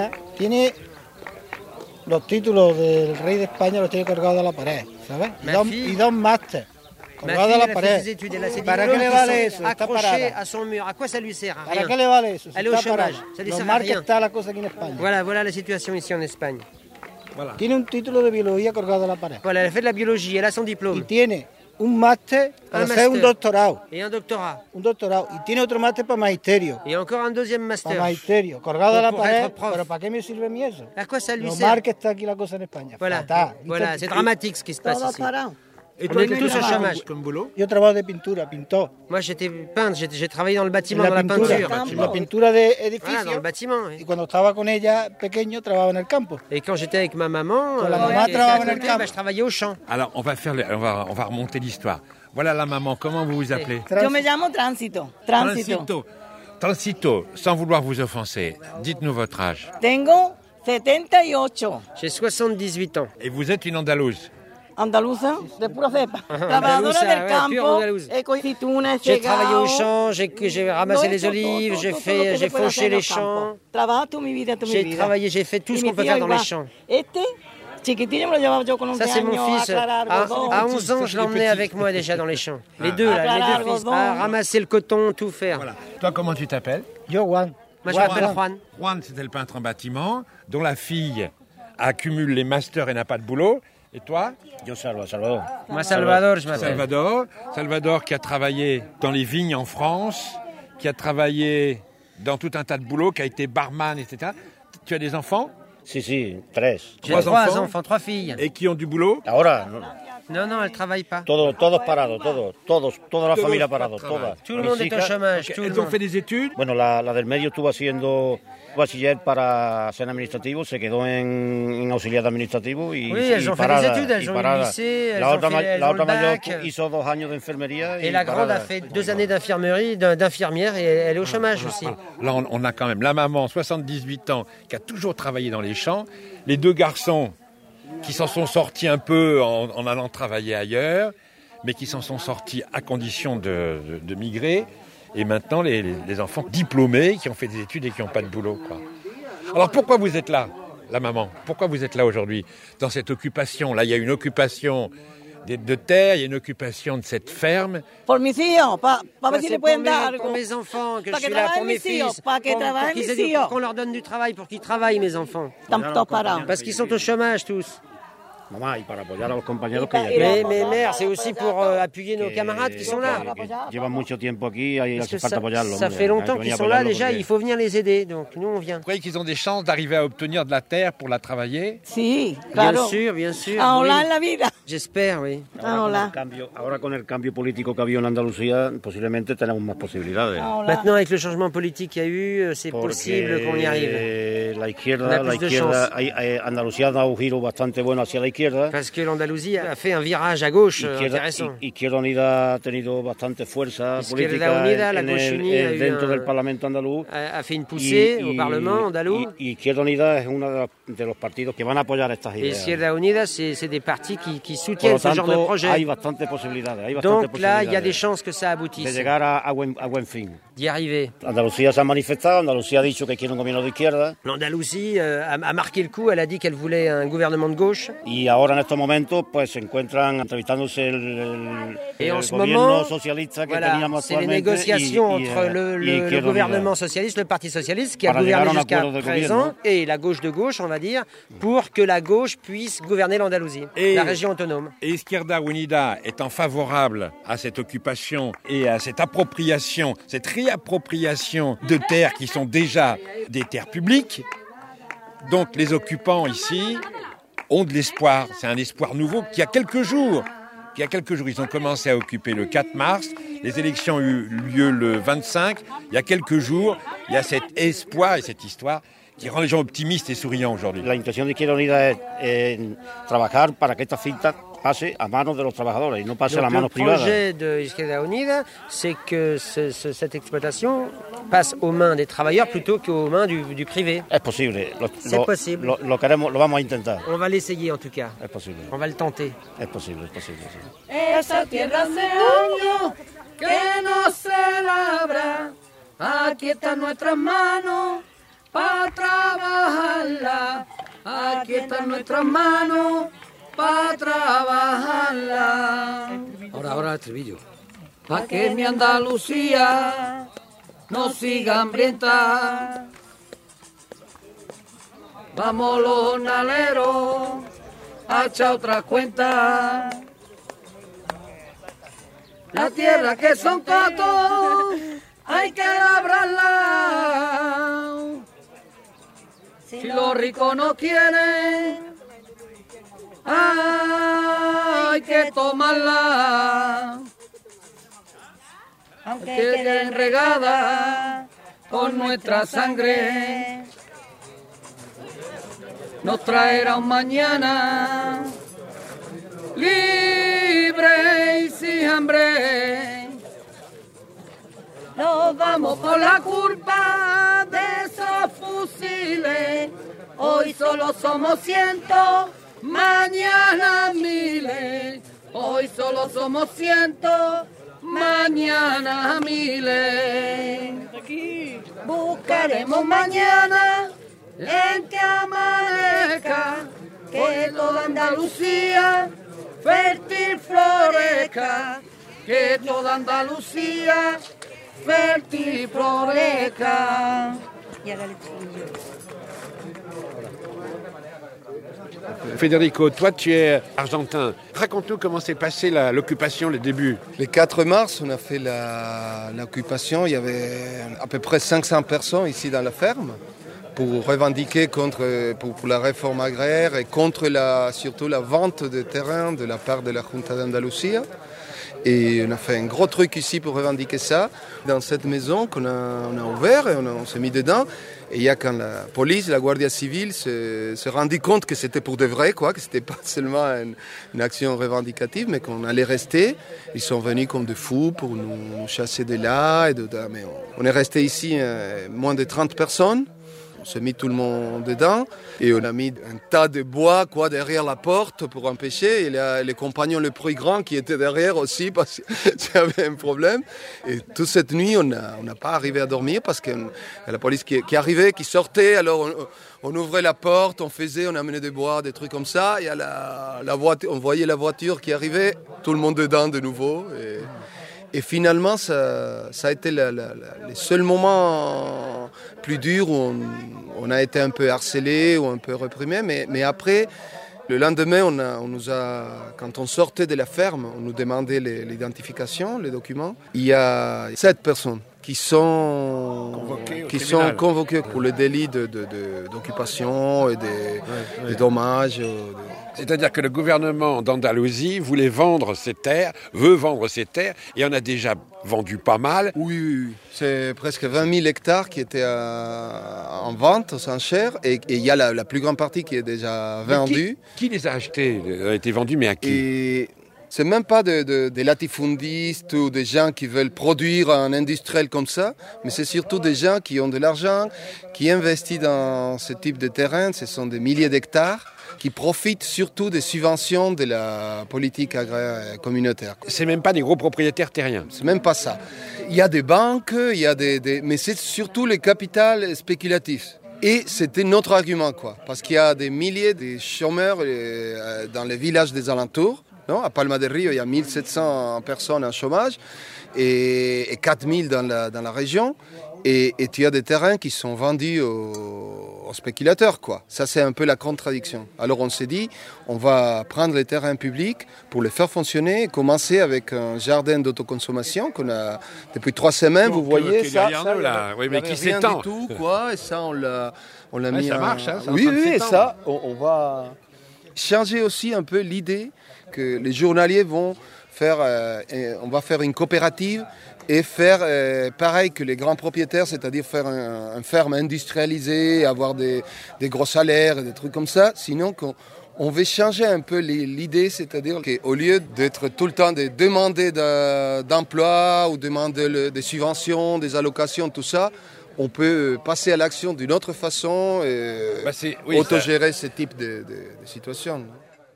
Los títulos del rey de España los tiene colgados a la pared, ¿sabes? Y dos máster colgados a la pared. ¿Para qué le vale eso? Está parada. À son mur. À quoi ça lui sert? À ¿Para rien. qué le vale eso? Elle est au chômage. Ça lui sert à rien. Está la cosa aquí en España. Voilà la situation ici en Espagne. Voilà. Tiene un título de biología colgado a la pared. Voilà, elle fait de la biologie, elle a son diplôme. Y tiene un máster para hacer un doctorado. Et un doctorat. Un doctorado. Y tiene otro máster para magisterio. Et encore un deuxième master. Para magisterio. Colgado a la pared. Pero ¿para qué me sirve a mí eso? À quoi ça lui Lo sert? mal que está aquí la cosa en España. Voilà, voilà, c'est dramatique ce qui se passe ici. Et on est tous au chômage. Yo trabajo de pintura, pintor. Moi j'étais peintre, j'ai travaillé dans le bâtiment, dans la peinture. La pintura de edificios. Voilà, dans le bâtiment. Y cuando estaba con ella pequeño, trabajaba en el campo. Et quand j'étais avec ma maman, la mamá trabajaba en el campo. Je travaillais au champ. Alors on va remonter l'histoire. Voilà la maman, comment vous vous appelez? Yo me llamo Tránsito. Tránsito, sans vouloir vous offenser, dites-nous votre âge. Tengo 78. J'ai 78 ans. Et vous êtes une Andalouse? Andaluza, de pura cepa. Trabajadora del campo, j'ai travaillé au champ, j'ai ramassé les olives, j'ai fauché les champs. J'ai fait tout ce qu'on peut faire dans les champs. Ça, c'est mon fils. À 11 ans, je l'emmenais avec moi déjà dans les champs. Les deux fils. À ramasser le coton, tout faire. Voilà. Toi, comment tu t'appelles? Yo, Juan. Moi, je m'appelle Juan. Juan, c'était le peintre en bâtiment, dont la fille accumule les masters et n'a pas de boulot. Et toi? Yo, Salvador. Moi, Salvador, je m'appelle. Salvador qui a travaillé dans les vignes en France, qui a travaillé dans tout un tas de boulot, qui a été barman, etc. Tu as des enfants? Si, tres. J'ai trois enfants, 3 filles. Et qui ont du boulot? Ahora, non, elles ne travaillent pas. Todos parados, toda la familia parados, toda. Tout le monde est au chômage. Elles ont fait des études? Bueno, la del medio estuvo haciendo bachiller para ser administrativo, se quedó en auxiliar administrativo y oui, elles ont fait des études, elles ont eu le lycée, elles ont fait le bac. Hizo 2 años de enfermería. Et la grande a fait 2 années d'infirmerie, d'infirmière, et elle est au chômage aussi. Là, on a quand même la maman, 78 ans, qui a toujours travaillé dans les champs, les 2 garçons qui s'en sont sortis un peu en allant travailler ailleurs, mais qui s'en sont sortis à condition de migrer. Et maintenant, les enfants diplômés qui ont fait des études et qui n'ont pas de boulot, quoi. Alors pourquoi vous êtes là, la maman? Pourquoi vous êtes là aujourd'hui, dans cette occupation? Là, il y a une occupation de terre, il y a une occupation de cette ferme. Pour mes hijos, para ver si le pueden dar algo. Pour mes enfants, que je suis là, pour mes fils. Pour qu'on leur donne du travail, pour qu'ils travaillent, mes enfants. Parce qu'ils sont au chômage tous. Mais maire, c'est aussi pour appuyer nos camarades qui sont là. Ça fait longtemps qu'ils sont là déjà, il faut venir les aider. Donc nous, on vient. Vous croyez qu'ils ont des chances d'arriver à obtenir de la terre pour la travailler? Sí, claro. Bien sûr. Ahora en la vida. J'espère, oui. Ahora. Con el cambio político que ha habido en Andalucía, posiblemente tenemos más posibilidades. Maintenant, avec le changement politique qu'il y a eu, c'est possible qu'on y arrive. La izquierda, Andalucía ha dado un giro bastante bueno hacia la izquierda. Parce que l'Andalousie a fait un virage à gauche intéressant. Izquierda Unida ha tenido bastante fuerza política dentro del Parlamento andaluz. A fait une poussée au Parlement andalou. Y Izquierda Unida es uno de los partidos que van a apoyar estas ideas. Izquierda Unida, c'est des partis qui soutiennent ce genre de projet. Hay bastantes posibilidades. Donc là, il y a des chances que ça aboutisse. De llegar a buen fin. D'y arriver. Andalucía se ha manifestado, Andalucía ha dicho que quiere un gobierno de izquierda. L'Andalousie a marqué le coup, elle a dit qu'elle voulait un gouvernement de gauche. Y ahora en estos momentos pues se encuentran entrevistándose el gobierno socialista que teníamos actualmente. C'est les négociations entre le gouvernement socialiste, le Parti socialiste qui a gouverné jusqu'à présent, et la gauche de gauche, on va dire, pour que la gauche puisse gouverner l'Andalousie, la région autonome. Et Izquierda Unida étant favorable à cette occupation et à cette appropriation, cette réappropriation de terres qui sont déjà des terres publiques, donc les occupants ici ont de l'espoir. C'est un espoir nouveau qui a quelques jours, ils ont commencé à occuper le 4 mars, les élections ont eu lieu le 25, il y a quelques jours, il y a cet espoir et cette histoire qui rend les gens optimistes et souriants aujourd'hui. La intention de Izquierda Unida es trabajar para que esta finca pase a manos de los trabajadores y no pase a las manos privadas. Le projet de Izquierda Unida, c'est que cette exploitation passe aux mains des travailleurs plutôt qu'aux mains du privé. Es posible. C'est possible. Lo vamos a intentar. On va l'essayer en tout cas. Es posible. On va le tenter. Es posible, sí. Esa tierra hace años que no se labra. Aquí están nuestras manos para trabajarla. Aquí están nuestras manos para trabajarla. Ahora el estribillo. Pa' que mi Andalucía no siga hambrienta. Vamos los jornaleros a echar otra cuenta. La tierra que son cotos hay que labrarla. Si los ricos no quieren, hay que tomarla. Aunque queden regadas con nuestra sangre, nos traerá un mañana libre y sin hambre. Nos vamos por la culpa de esos fusiles. Hoy solo somos 100, mañana miles. Hoy solo somos 100, mañana miles. Buscaremos mañana en que amanezca, que toda Andalucía fértil florezca, que toda Andalucía fértil florezca. Federico, toi tu es argentin. Raconte-nous comment s'est passée l'occupation, le début. Le 4 mars, on a fait l'occupation. Il y avait à peu près 500 personnes ici dans la ferme pour revendiquer pour la réforme agraire et contre surtout la vente de terrain de la part de la Junta d'Andalucía. Et on a fait un gros truc ici pour revendiquer ça. Dans cette maison qu'on a ouvert et on s'est mis dedans. Et il y a quand la police, la Guardia Civile se rendit compte que c'était pour de vrai, que c'était pas seulement une action revendicative, mais qu'on allait rester. Ils sont venus comme de fous pour nous chasser de là. Mais on est resté ici moins de 30 personnes. On s'est mis tout le monde dedans et on a mis un tas de bois derrière la porte pour empêcher. Et les compagnons les plus grands qui étaient derrière aussi parce qu'il y avait un problème. Et toute cette nuit, on n'a pas arrivé à dormir parce que la police qui arrivait, qui sortait. Alors on ouvrait la porte, on amenait des bois, des trucs comme ça. Et la voiture, on voyait la voiture qui arrivait, tout le monde dedans de nouveau. Et finalement, ça a été le seul moment plus dur où on a été un peu harcelé ou un peu réprimé. Mais après, Le lendemain, quand on sortait de la ferme, on nous demandait l'identification, les documents. Il y a 7 personnes qui sont convoquées pour le délit d'occupation et des dommages. C'est-à-dire que le gouvernement d'Andalousie veut vendre ses terres, et en a déjà vendu pas mal. Oui. C'est presque 20 000 hectares qui étaient en vente, aux enchères, et il y a la plus grande partie qui est déjà vendue. Qui les a achetés, a été vendus, mais à qui? Et c'est même pas des latifundistes ou des gens qui veulent produire un industriel comme ça, mais c'est surtout des gens qui ont de l'argent, qui investissent dans ce type de terrain. Ce sont des milliers d'hectares qui profitent surtout des subventions de la politique agraire communautaire. C'est même pas des gros propriétaires terriens. C'est même pas ça. Il y a des banques, mais c'est surtout le capital spéculatif. Et c'était notre argument, quoi, parce qu'il y a des milliers de chômeurs dans les villages des alentours. Non, à Palma del Rio, il y a 1700 personnes en chômage et 4000 dans la région. Et tu as des terrains qui sont vendus aux spéculateurs, quoi. Ça, c'est un peu la contradiction. Alors, on s'est dit, on va prendre les terrains publics pour les faire fonctionner et commencer avec un jardin d'autoconsommation qu'on a depuis 3 semaines. Donc, vous voyez ça, oui, mais qui s'étend. Du tout, quoi. Et ça, on l'a mis. Ça marche, hein, oui, et ça, on va changer aussi un peu l'idée que les journaliers vont faire. On va faire une coopérative et faire pareil que les grands propriétaires, c'est-à-dire faire un ferme industrialisée, avoir des gros salaires et des trucs comme ça. Sinon, on veut changer un peu l'idée, c'est-à-dire qu'au lieu d'être tout le temps de demander d'emploi ou demander des subventions, des allocations, tout ça, on peut passer à l'action d'une autre façon et autogérer ce type de situation.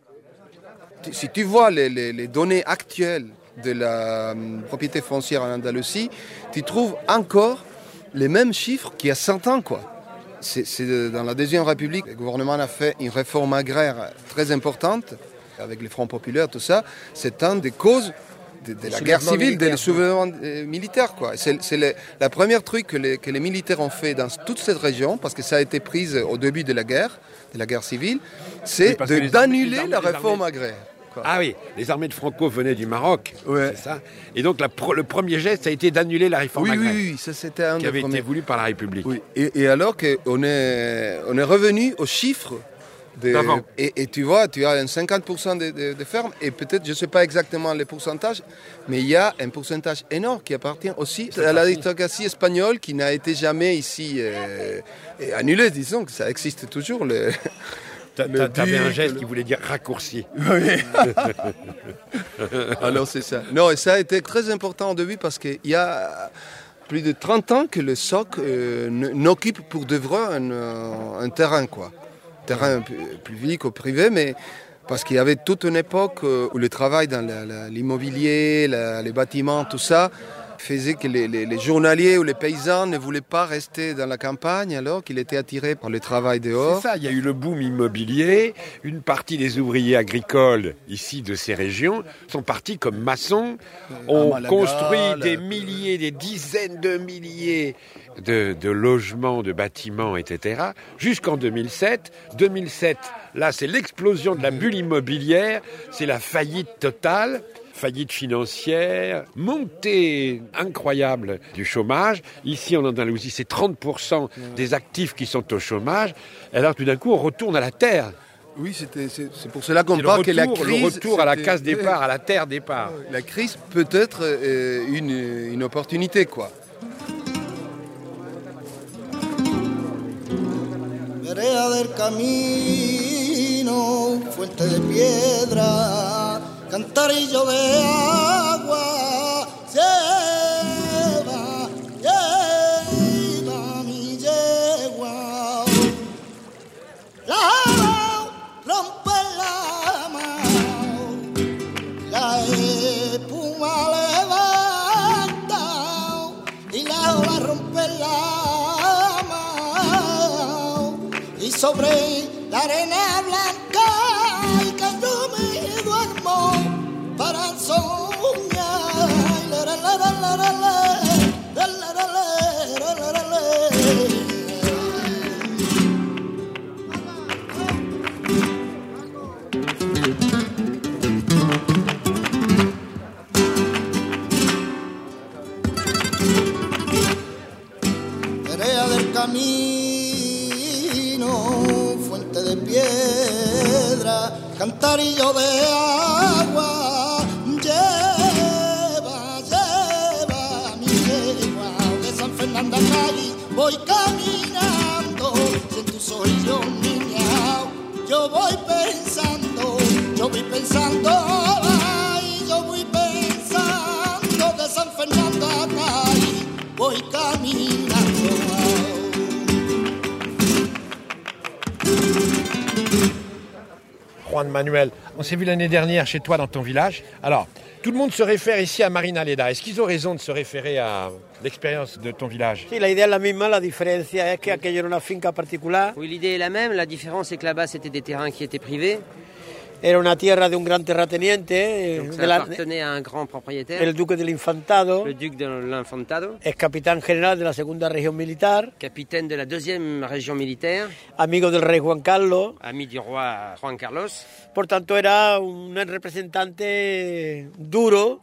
Si tu vois les données actuelles de la propriété foncière en Andalousie, tu trouves encore les mêmes chiffres qu'il y a 100 ans, quoi. C'est dans la Deuxième République, le gouvernement a fait une réforme agraire très importante, avec les fronts populaires, tout ça. C'est une des causes de la guerre civile, des soulèvements militaires, quoi. C'est la première truc que les militaires ont fait dans toute cette région, parce que ça a été pris au début de la guerre civile, c'est d'annuler la réforme agraire. Ah oui, les armées de Franco venaient du Maroc, c'est ça. Et donc le premier geste a été d'annuler la réforme agraire. Oui, ça c'était un qui avait été voulu par la République. Oui. Et alors qu'on est revenu aux chiffres d'avant. Et tu vois, tu as 50% de fermes, et peut-être, je ne sais pas exactement les pourcentages, mais il y a un pourcentage énorme qui appartient aussi à l'aristocratie espagnole qui n'a été jamais ici annulée, disons que ça existe toujours. T'avais un geste qui voulait dire raccourci. Oui. Alors c'est ça. Non, et ça a été très important au début parce qu'il y a plus de 30 ans que le SOC n'occupe pour de vrai un terrain, quoi. Terrain public ou privé, mais parce qu'il y avait toute une époque où le travail dans l'immobilier, les bâtiments, tout ça, faisait que les journaliers ou les paysans ne voulaient pas rester dans la campagne alors qu'ils étaient attirés par le travail dehors. C'est ça, il y a eu le boom immobilier. Une partie des ouvriers agricoles ici de ces régions sont partis comme maçons, ont construit des milliers, des dizaines de milliers de logements, de bâtiments, etc. jusqu'en 2007. 2007, là c'est l'explosion de la bulle immobilière, c'est la faillite totale. Faillite financière, montée incroyable du chômage. Ici, en Andalousie, c'est 30% des actifs qui sont au chômage. Alors, tout d'un coup, on retourne à la terre. Oui, c'est pour cela qu'on parle que la crise... Le retour à la case départ, à la terre départ. La crise peut être une opportunité, quoi. Vereda del camino, fuente de piedra, cantarillo de agua, lleva mi yegua. La rompe la mano, la espuma levanta y la ola rompe la mano y sobre la arena blanca y que yo me duermo para soñar. La la la la la la la la la la la la. camino, fuente de piedra, cantarillo de agua, lleva mi yegua de San Fernando a Cali, voy caminando, si tú soy yo niña, yo voy pensando, ay, yo voy pensando de San Fernando a Cali, voy caminando. Juan Manuel, on s'est vu l'année dernière chez toi dans ton village. Alors, tout le monde se réfère ici à Marinaleda. Est-ce qu'ils ont raison de se référer à l'expérience de ton village? Sí, la idea es la misma, la diferencia es que aquello era una finca particular. Oui, l'idée est la même. La différence, c'est que là-bas, c'était des terrains qui étaient privés. Era una tierra de un gran terrateniente, Donc, ça appartenait à un grand propriétaire, el duque del Infantado, le duc de l'Infantado, es capitán general de la segunda región militar, capitaine de la deuxième région militaire, amigo del rey Juan Carlos, ami du roi Juan Carlos. Por tanto, era un representante duro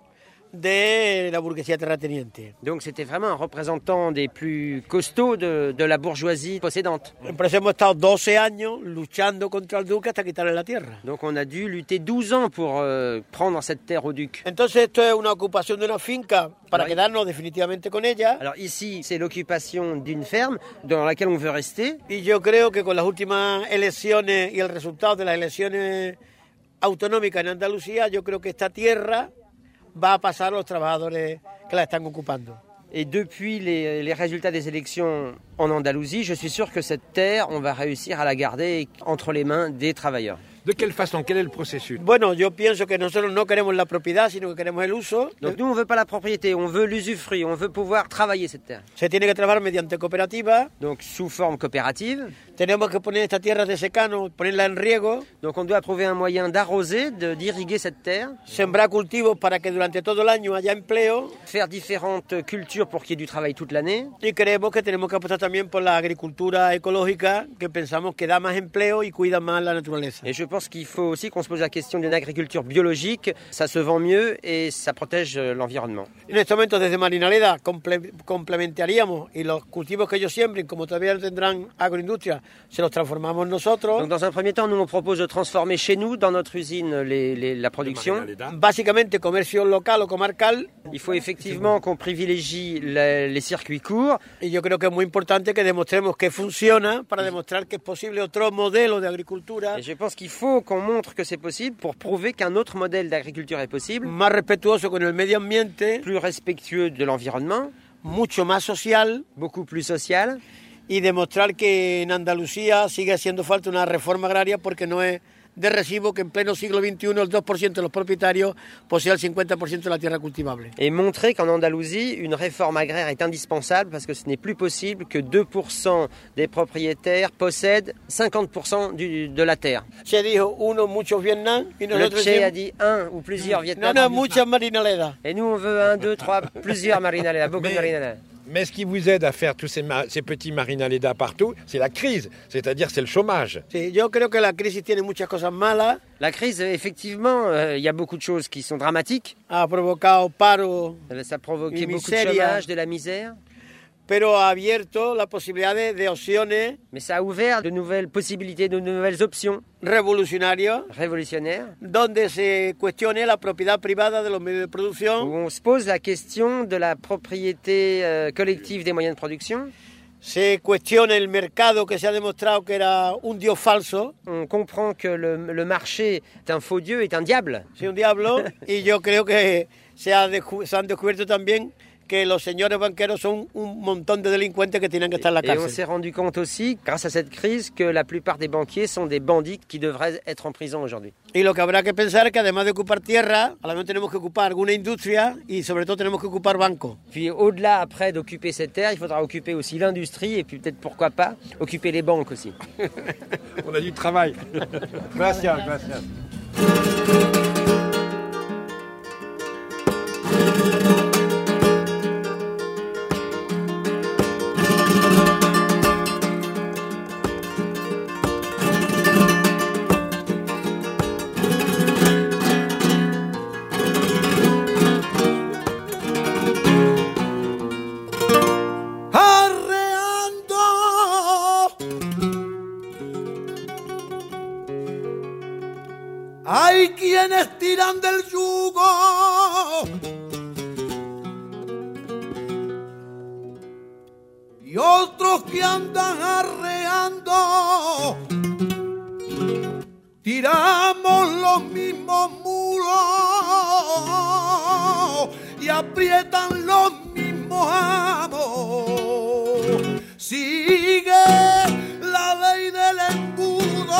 de la burguesía terrateniente. Donc c'était vraiment un représentant des plus costauds de la bourgeoisie possédante. Por eso hemos estado 12 años luchando contra el duque hasta quitarle la tierra. Donc on a dû lutter 12 ans pour prendre cette terre au duc. Entonces esto es una ocupación de una finca para quedarnos definitivamente con ella. Alors ici, c'est l'occupation d'une ferme dans laquelle on veut rester. Y yo creo que con las últimas elecciones y el resultado de las elecciones autonómicas en Andalucía, yo creo que esta tierra va a pasar a los trabajadores que la están ocupando. Et depuis les résultats des élections en Andalousie, je suis sûr que cette terre, on va réussir à la garder entre les mains des travailleurs. De quelle façon? Quel est le processus? Bueno, yo pienso que nosotros no queremos la propiedad, sino que queremos el uso. Donc nous, on ne veut pas la propriété, on veut l'usufruit, on veut pouvoir travailler cette terre. Se tiene que trabajar mediante cooperativa. Donc sous forme coopérative. Tenemos que poner esta tierra de secano, ponerla en riego. Donc on doit trouver un moyen d'arroser, d'irriguer cette terre. Sembrar cultivos para que durante todo el año haya empleo. Faire différentes cultures pour qu'il y ait du travail toute l'année. Y creemos que tenemos que apostar también por la agricultura ecológica, que pensamos que da más empleo y cuida más la naturaleza. Et je pense qu'il faut aussi qu'on se pose la question d'une agriculture biologique, ça se vend mieux et ça protège l'environnement. En este momento desde Marinaleda complementaríamos y los cultivos que ellos siembren, como todavía no tendrán agroindustria, se los transformamos nosotros. Donc dans un premier temps, nous on propose de transformer chez nous, dans notre usine, la production. Básicamente comercio local o comarcal. Il faut effectivement qu'on privilégie les circuits courts. Y yo creo que es muy importante que demostremos que funciona para demostrar que es posible otro modelo de agricultura. Et je pense qu'il faut qu'on montre que c'est possible pour prouver qu'un autre modèle d'agriculture est possible. Más respetuoso con el medio ambiente. Plus respectueux de l'environnement. Mucho más social. Beaucoup plus social. Y demostrar que en Andalucía sigue haciendo falta una reforma agraria porque no es de recibo que en pleno siglo XXI el 2% de los propietarios posea el 50% de la tierra cultivable. Et montrer qu'en Andalousie, une réforme agraire est indispensable parce que ce n'est plus possible que 2% des propriétaires possèdent 50% de la terre. Se dijo uno, muchos Vietnam. Y le Che a dit un ou plusieurs Vietnam. No, muchas Marinaleda. Et nous, on veut 1, 2, 3, plusieurs Marinaleda, beaucoup de Marinaleda. Mais ce qui vous aide à faire tous ces petits Marinaleda partout, c'est la crise, c'est-à-dire c'est le chômage. Sí, yo creo que la crisis tiene muchas cosas malas. La crise, effectivement, il y a beaucoup de choses qui sont dramatiques. Ha provocado paro. Ça a provoqué beaucoup de chômage, de la misère. Pero ha abierto la posibilidad de opciones. Mais ça a ouvert de nouvelles possibilités, de nouvelles options. Révolutionnaires. Donde se cuestione la propiedad privada de los medios de producción. Où on se pose la question de la propriété collective des moyens de production. Se cuestiona el mercado que se ha demostrado que era un dios falso. On comprend que le marché est un faux dieu, est un diable. C'est un diablo. Y yo creo que se han descubierto también que los señores banqueros son un montón de delincuentes que tienen que estar en la cárcel. Et on s'est rendu compte aussi, grâce à cette crise, que la plupart des banquiers sont des bandits qui devraient être en prison aujourd'hui. Y lo que habrá que pensar es que además de ocupar tierra, a la vez tenemos que ocupar alguna industria y sobre todo tenemos que ocupar bancos. Puis au-delà, après d'occuper cette terre, il faudra occuper aussi l'industrie et puis peut-être, pourquoi pas, occuper les banques aussi. On a du travail. Gracias, gracias. Arreando tiran del yugo. Y otros que andan arreando, tiramos los mismos mulos y aprietan los mismos amos. Sigue la ley del embudo.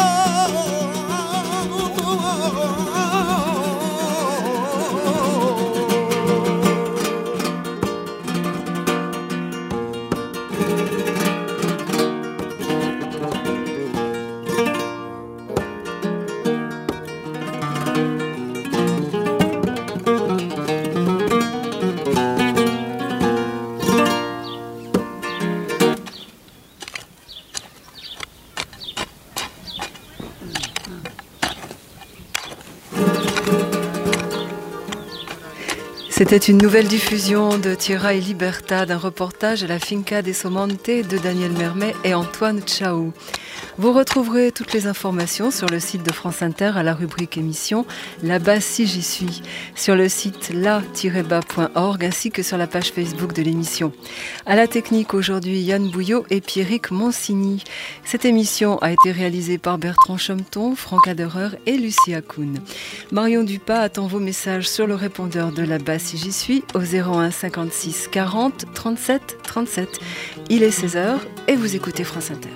C'était une nouvelle diffusion de Tierra y Libertad, un reportage à la Finca de Somonte de Daniel Mermet et Antoine Chaou. Vous retrouverez toutes les informations sur le site de France Inter à la rubrique émission Là-bas si j'y suis, sur le site la-bas.org ainsi que sur la page Facebook de l'émission. À la technique aujourd'hui, Yann Bouillot et Pierrick Monsigny. Cette émission a été réalisée par Bertrand Chometon, Franck Aderer et Lucie Hakoun. Marion Dupas attend vos messages sur le répondeur de Là-bas si j'y suis au 01 56 40 37 37. Il est 16h et vous écoutez France Inter.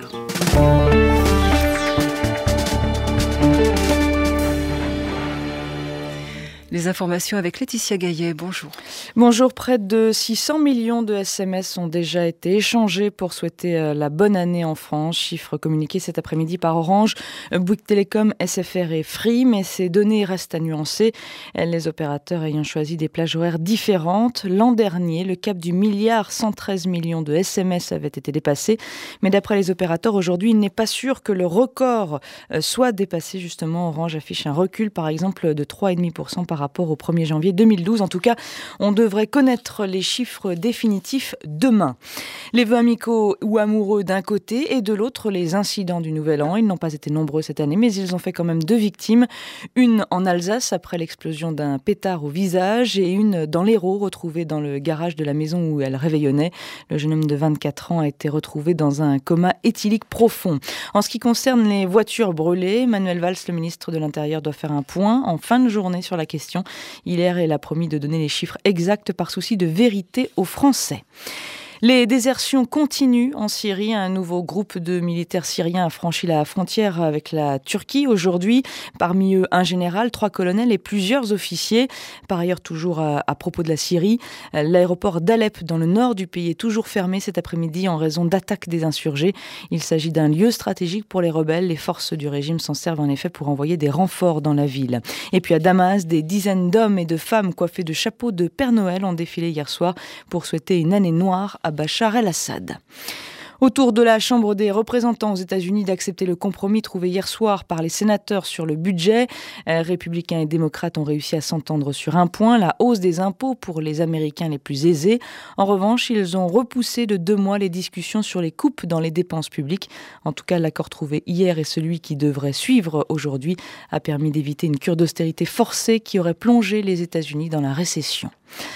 Les informations avec Laetitia Gaillet, bonjour. Bonjour, près de 600 millions de SMS ont déjà été échangés pour souhaiter la bonne année en France. Chiffre communiqué cet après-midi par Orange, Bouygues Télécom, SFR et Free, mais ces données restent à nuancer. Les opérateurs ayant choisi des plages horaires différentes. L'an dernier, le cap du 1,113 milliard de SMS avait été dépassé, mais d'après les opérateurs, aujourd'hui, il n'est pas sûr que le record soit dépassé. Justement, Orange affiche un recul, par exemple, de 3,5% par rapport au 1er janvier 2012. En tout cas, on devrait connaître les chiffres définitifs demain. Les vœux amicaux ou amoureux d'un côté et de l'autre, les incidents du Nouvel An. Ils n'ont pas été nombreux cette année, mais ils ont fait quand même 2 victimes. Une en Alsace après l'explosion d'un pétard au visage et une dans l'Hérault, retrouvée dans le garage de la maison où elle réveillonnait. Le jeune homme de 24 ans a été retrouvé dans un coma éthylique profond. En ce qui concerne les voitures brûlées, Manuel Valls, le ministre de l'Intérieur, doit faire un point en fin de journée sur la question. Hier, il a promis de donner les chiffres exacts par souci de vérité aux Français. Les désertions continuent en Syrie. Un nouveau groupe de militaires syriens a franchi la frontière avec la Turquie aujourd'hui. Parmi eux, un général, 3 colonels et plusieurs officiers. Par ailleurs, toujours à propos de la Syrie, l'aéroport d'Alep dans le nord du pays est toujours fermé cet après-midi en raison d'attaques des insurgés. Il s'agit d'un lieu stratégique pour les rebelles. Les forces du régime s'en servent en effet pour envoyer des renforts dans la ville. Et puis à Damas, des dizaines d'hommes et de femmes coiffés de chapeaux de Père Noël ont défilé hier soir pour souhaiter une année noire à Bachar el-Assad. Autour de la Chambre des représentants aux États-Unis d'accepter le compromis trouvé hier soir par les sénateurs sur le budget. Républicains et démocrates ont réussi à s'entendre sur un point, la hausse des impôts pour les Américains les plus aisés. En revanche, ils ont repoussé de 2 mois les discussions sur les coupes dans les dépenses publiques. En tout cas, l'accord trouvé hier et celui qui devrait suivre aujourd'hui a permis d'éviter une cure d'austérité forcée qui aurait plongé les États-Unis dans la récession.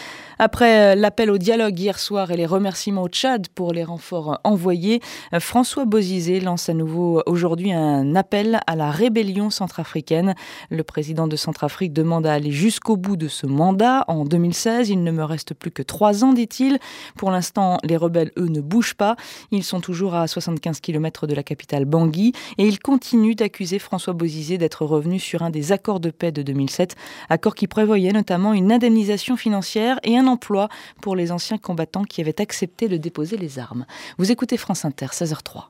Après l'appel au dialogue hier soir et les remerciements au Tchad pour les renforts envoyés, François Bozizé lance à nouveau aujourd'hui un appel à la rébellion centrafricaine. Le président de Centrafrique demande à aller jusqu'au bout de ce mandat. En 2016, il ne me reste plus que 3 ans, dit-il. Pour l'instant, les rebelles, eux, ne bougent pas. Ils sont toujours à 75 km de la capitale Bangui et ils continuent d'accuser François Bozizé d'être revenu sur un des accords de paix de 2007, accord qui prévoyait notamment une indemnisation financière et un emploi pour les anciens combattants qui avaient accepté de déposer les armes. Vous écoutez France Inter, 16h03.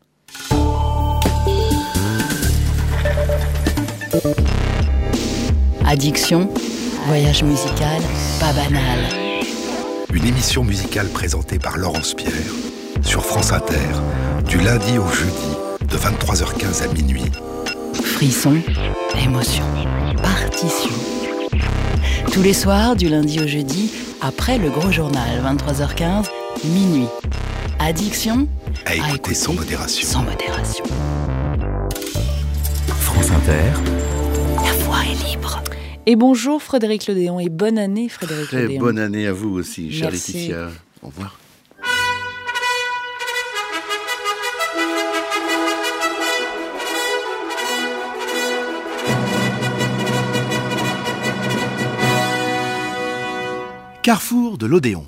Addiction, voyage musical, pas banal. Une émission musicale présentée par Laurence Pierre sur France Inter, du lundi au jeudi, de 23h15 à minuit. Frisson, émotion, partition. Tous les soirs, du lundi au jeudi, après le gros journal, 23h15, minuit. Addiction, à écouter sans modération. Sans modération. France Inter. La voix est libre. Et bonjour Frédéric Lodéon et bonne année Frédéric Très Lodéon. bonne année à vous aussi, chère Merci. Laetitia. Au revoir. Carrefour de l'Odéon.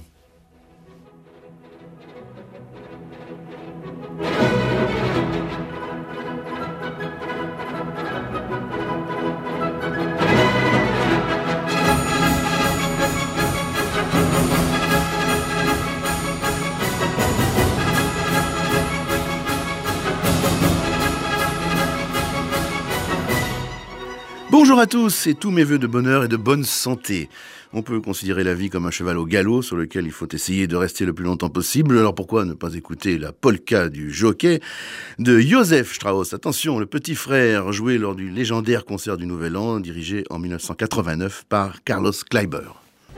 Bonjour à tous et tous mes vœux de bonheur et de bonne santé. On peut considérer la vie comme un cheval au galop sur lequel il faut essayer de rester le plus longtemps possible. Alors pourquoi ne pas écouter la polka du jockey de Joseph Strauss. Attention, le petit frère joué lors du légendaire concert du Nouvel An, dirigé en 1989 par Carlos Kleiber.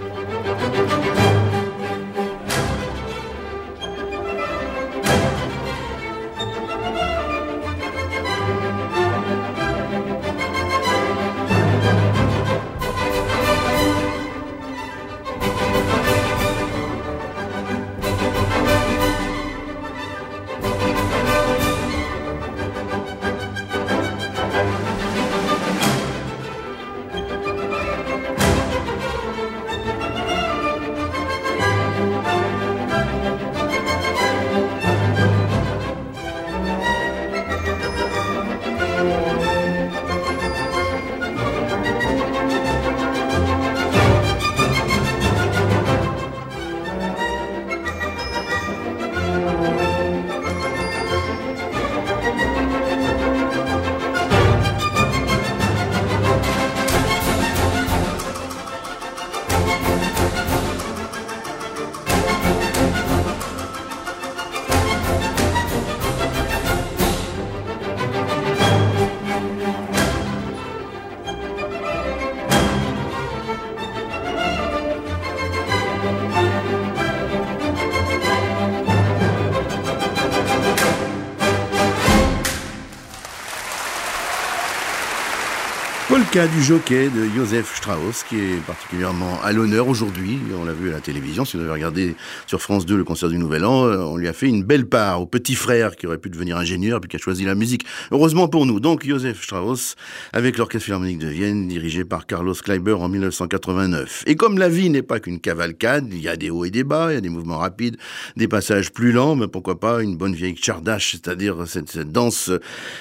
Polka du jockey de Joseph Strauss, qui est particulièrement à l'honneur aujourd'hui. On l'a vu à la télévision, si vous avez regardé sur France 2 le concert du Nouvel An, on lui a fait une belle part au petit frère qui aurait pu devenir ingénieur puis qui a choisi la musique. Heureusement pour nous, donc Joseph Strauss avec l'Orchestre Philharmonique de Vienne dirigé par Carlos Kleiber en 1989. Et comme la vie n'est pas qu'une cavalcade, il y a des hauts et des bas, il y a des mouvements rapides, des passages plus lents, mais pourquoi pas une bonne vieille tchardache, c'est-à-dire cette danse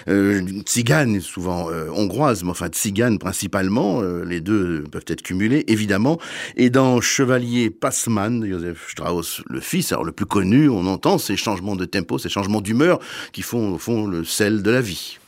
tzigane, souvent hongroise, mais enfin tzigane principalement, les deux peuvent être cumulés évidemment, et dans Chevalier Passmann, Joseph Strauss le fils, alors le plus connu, on entend ces changements de tempo, ces changements d'humeur qui font au fond le sel de la vie.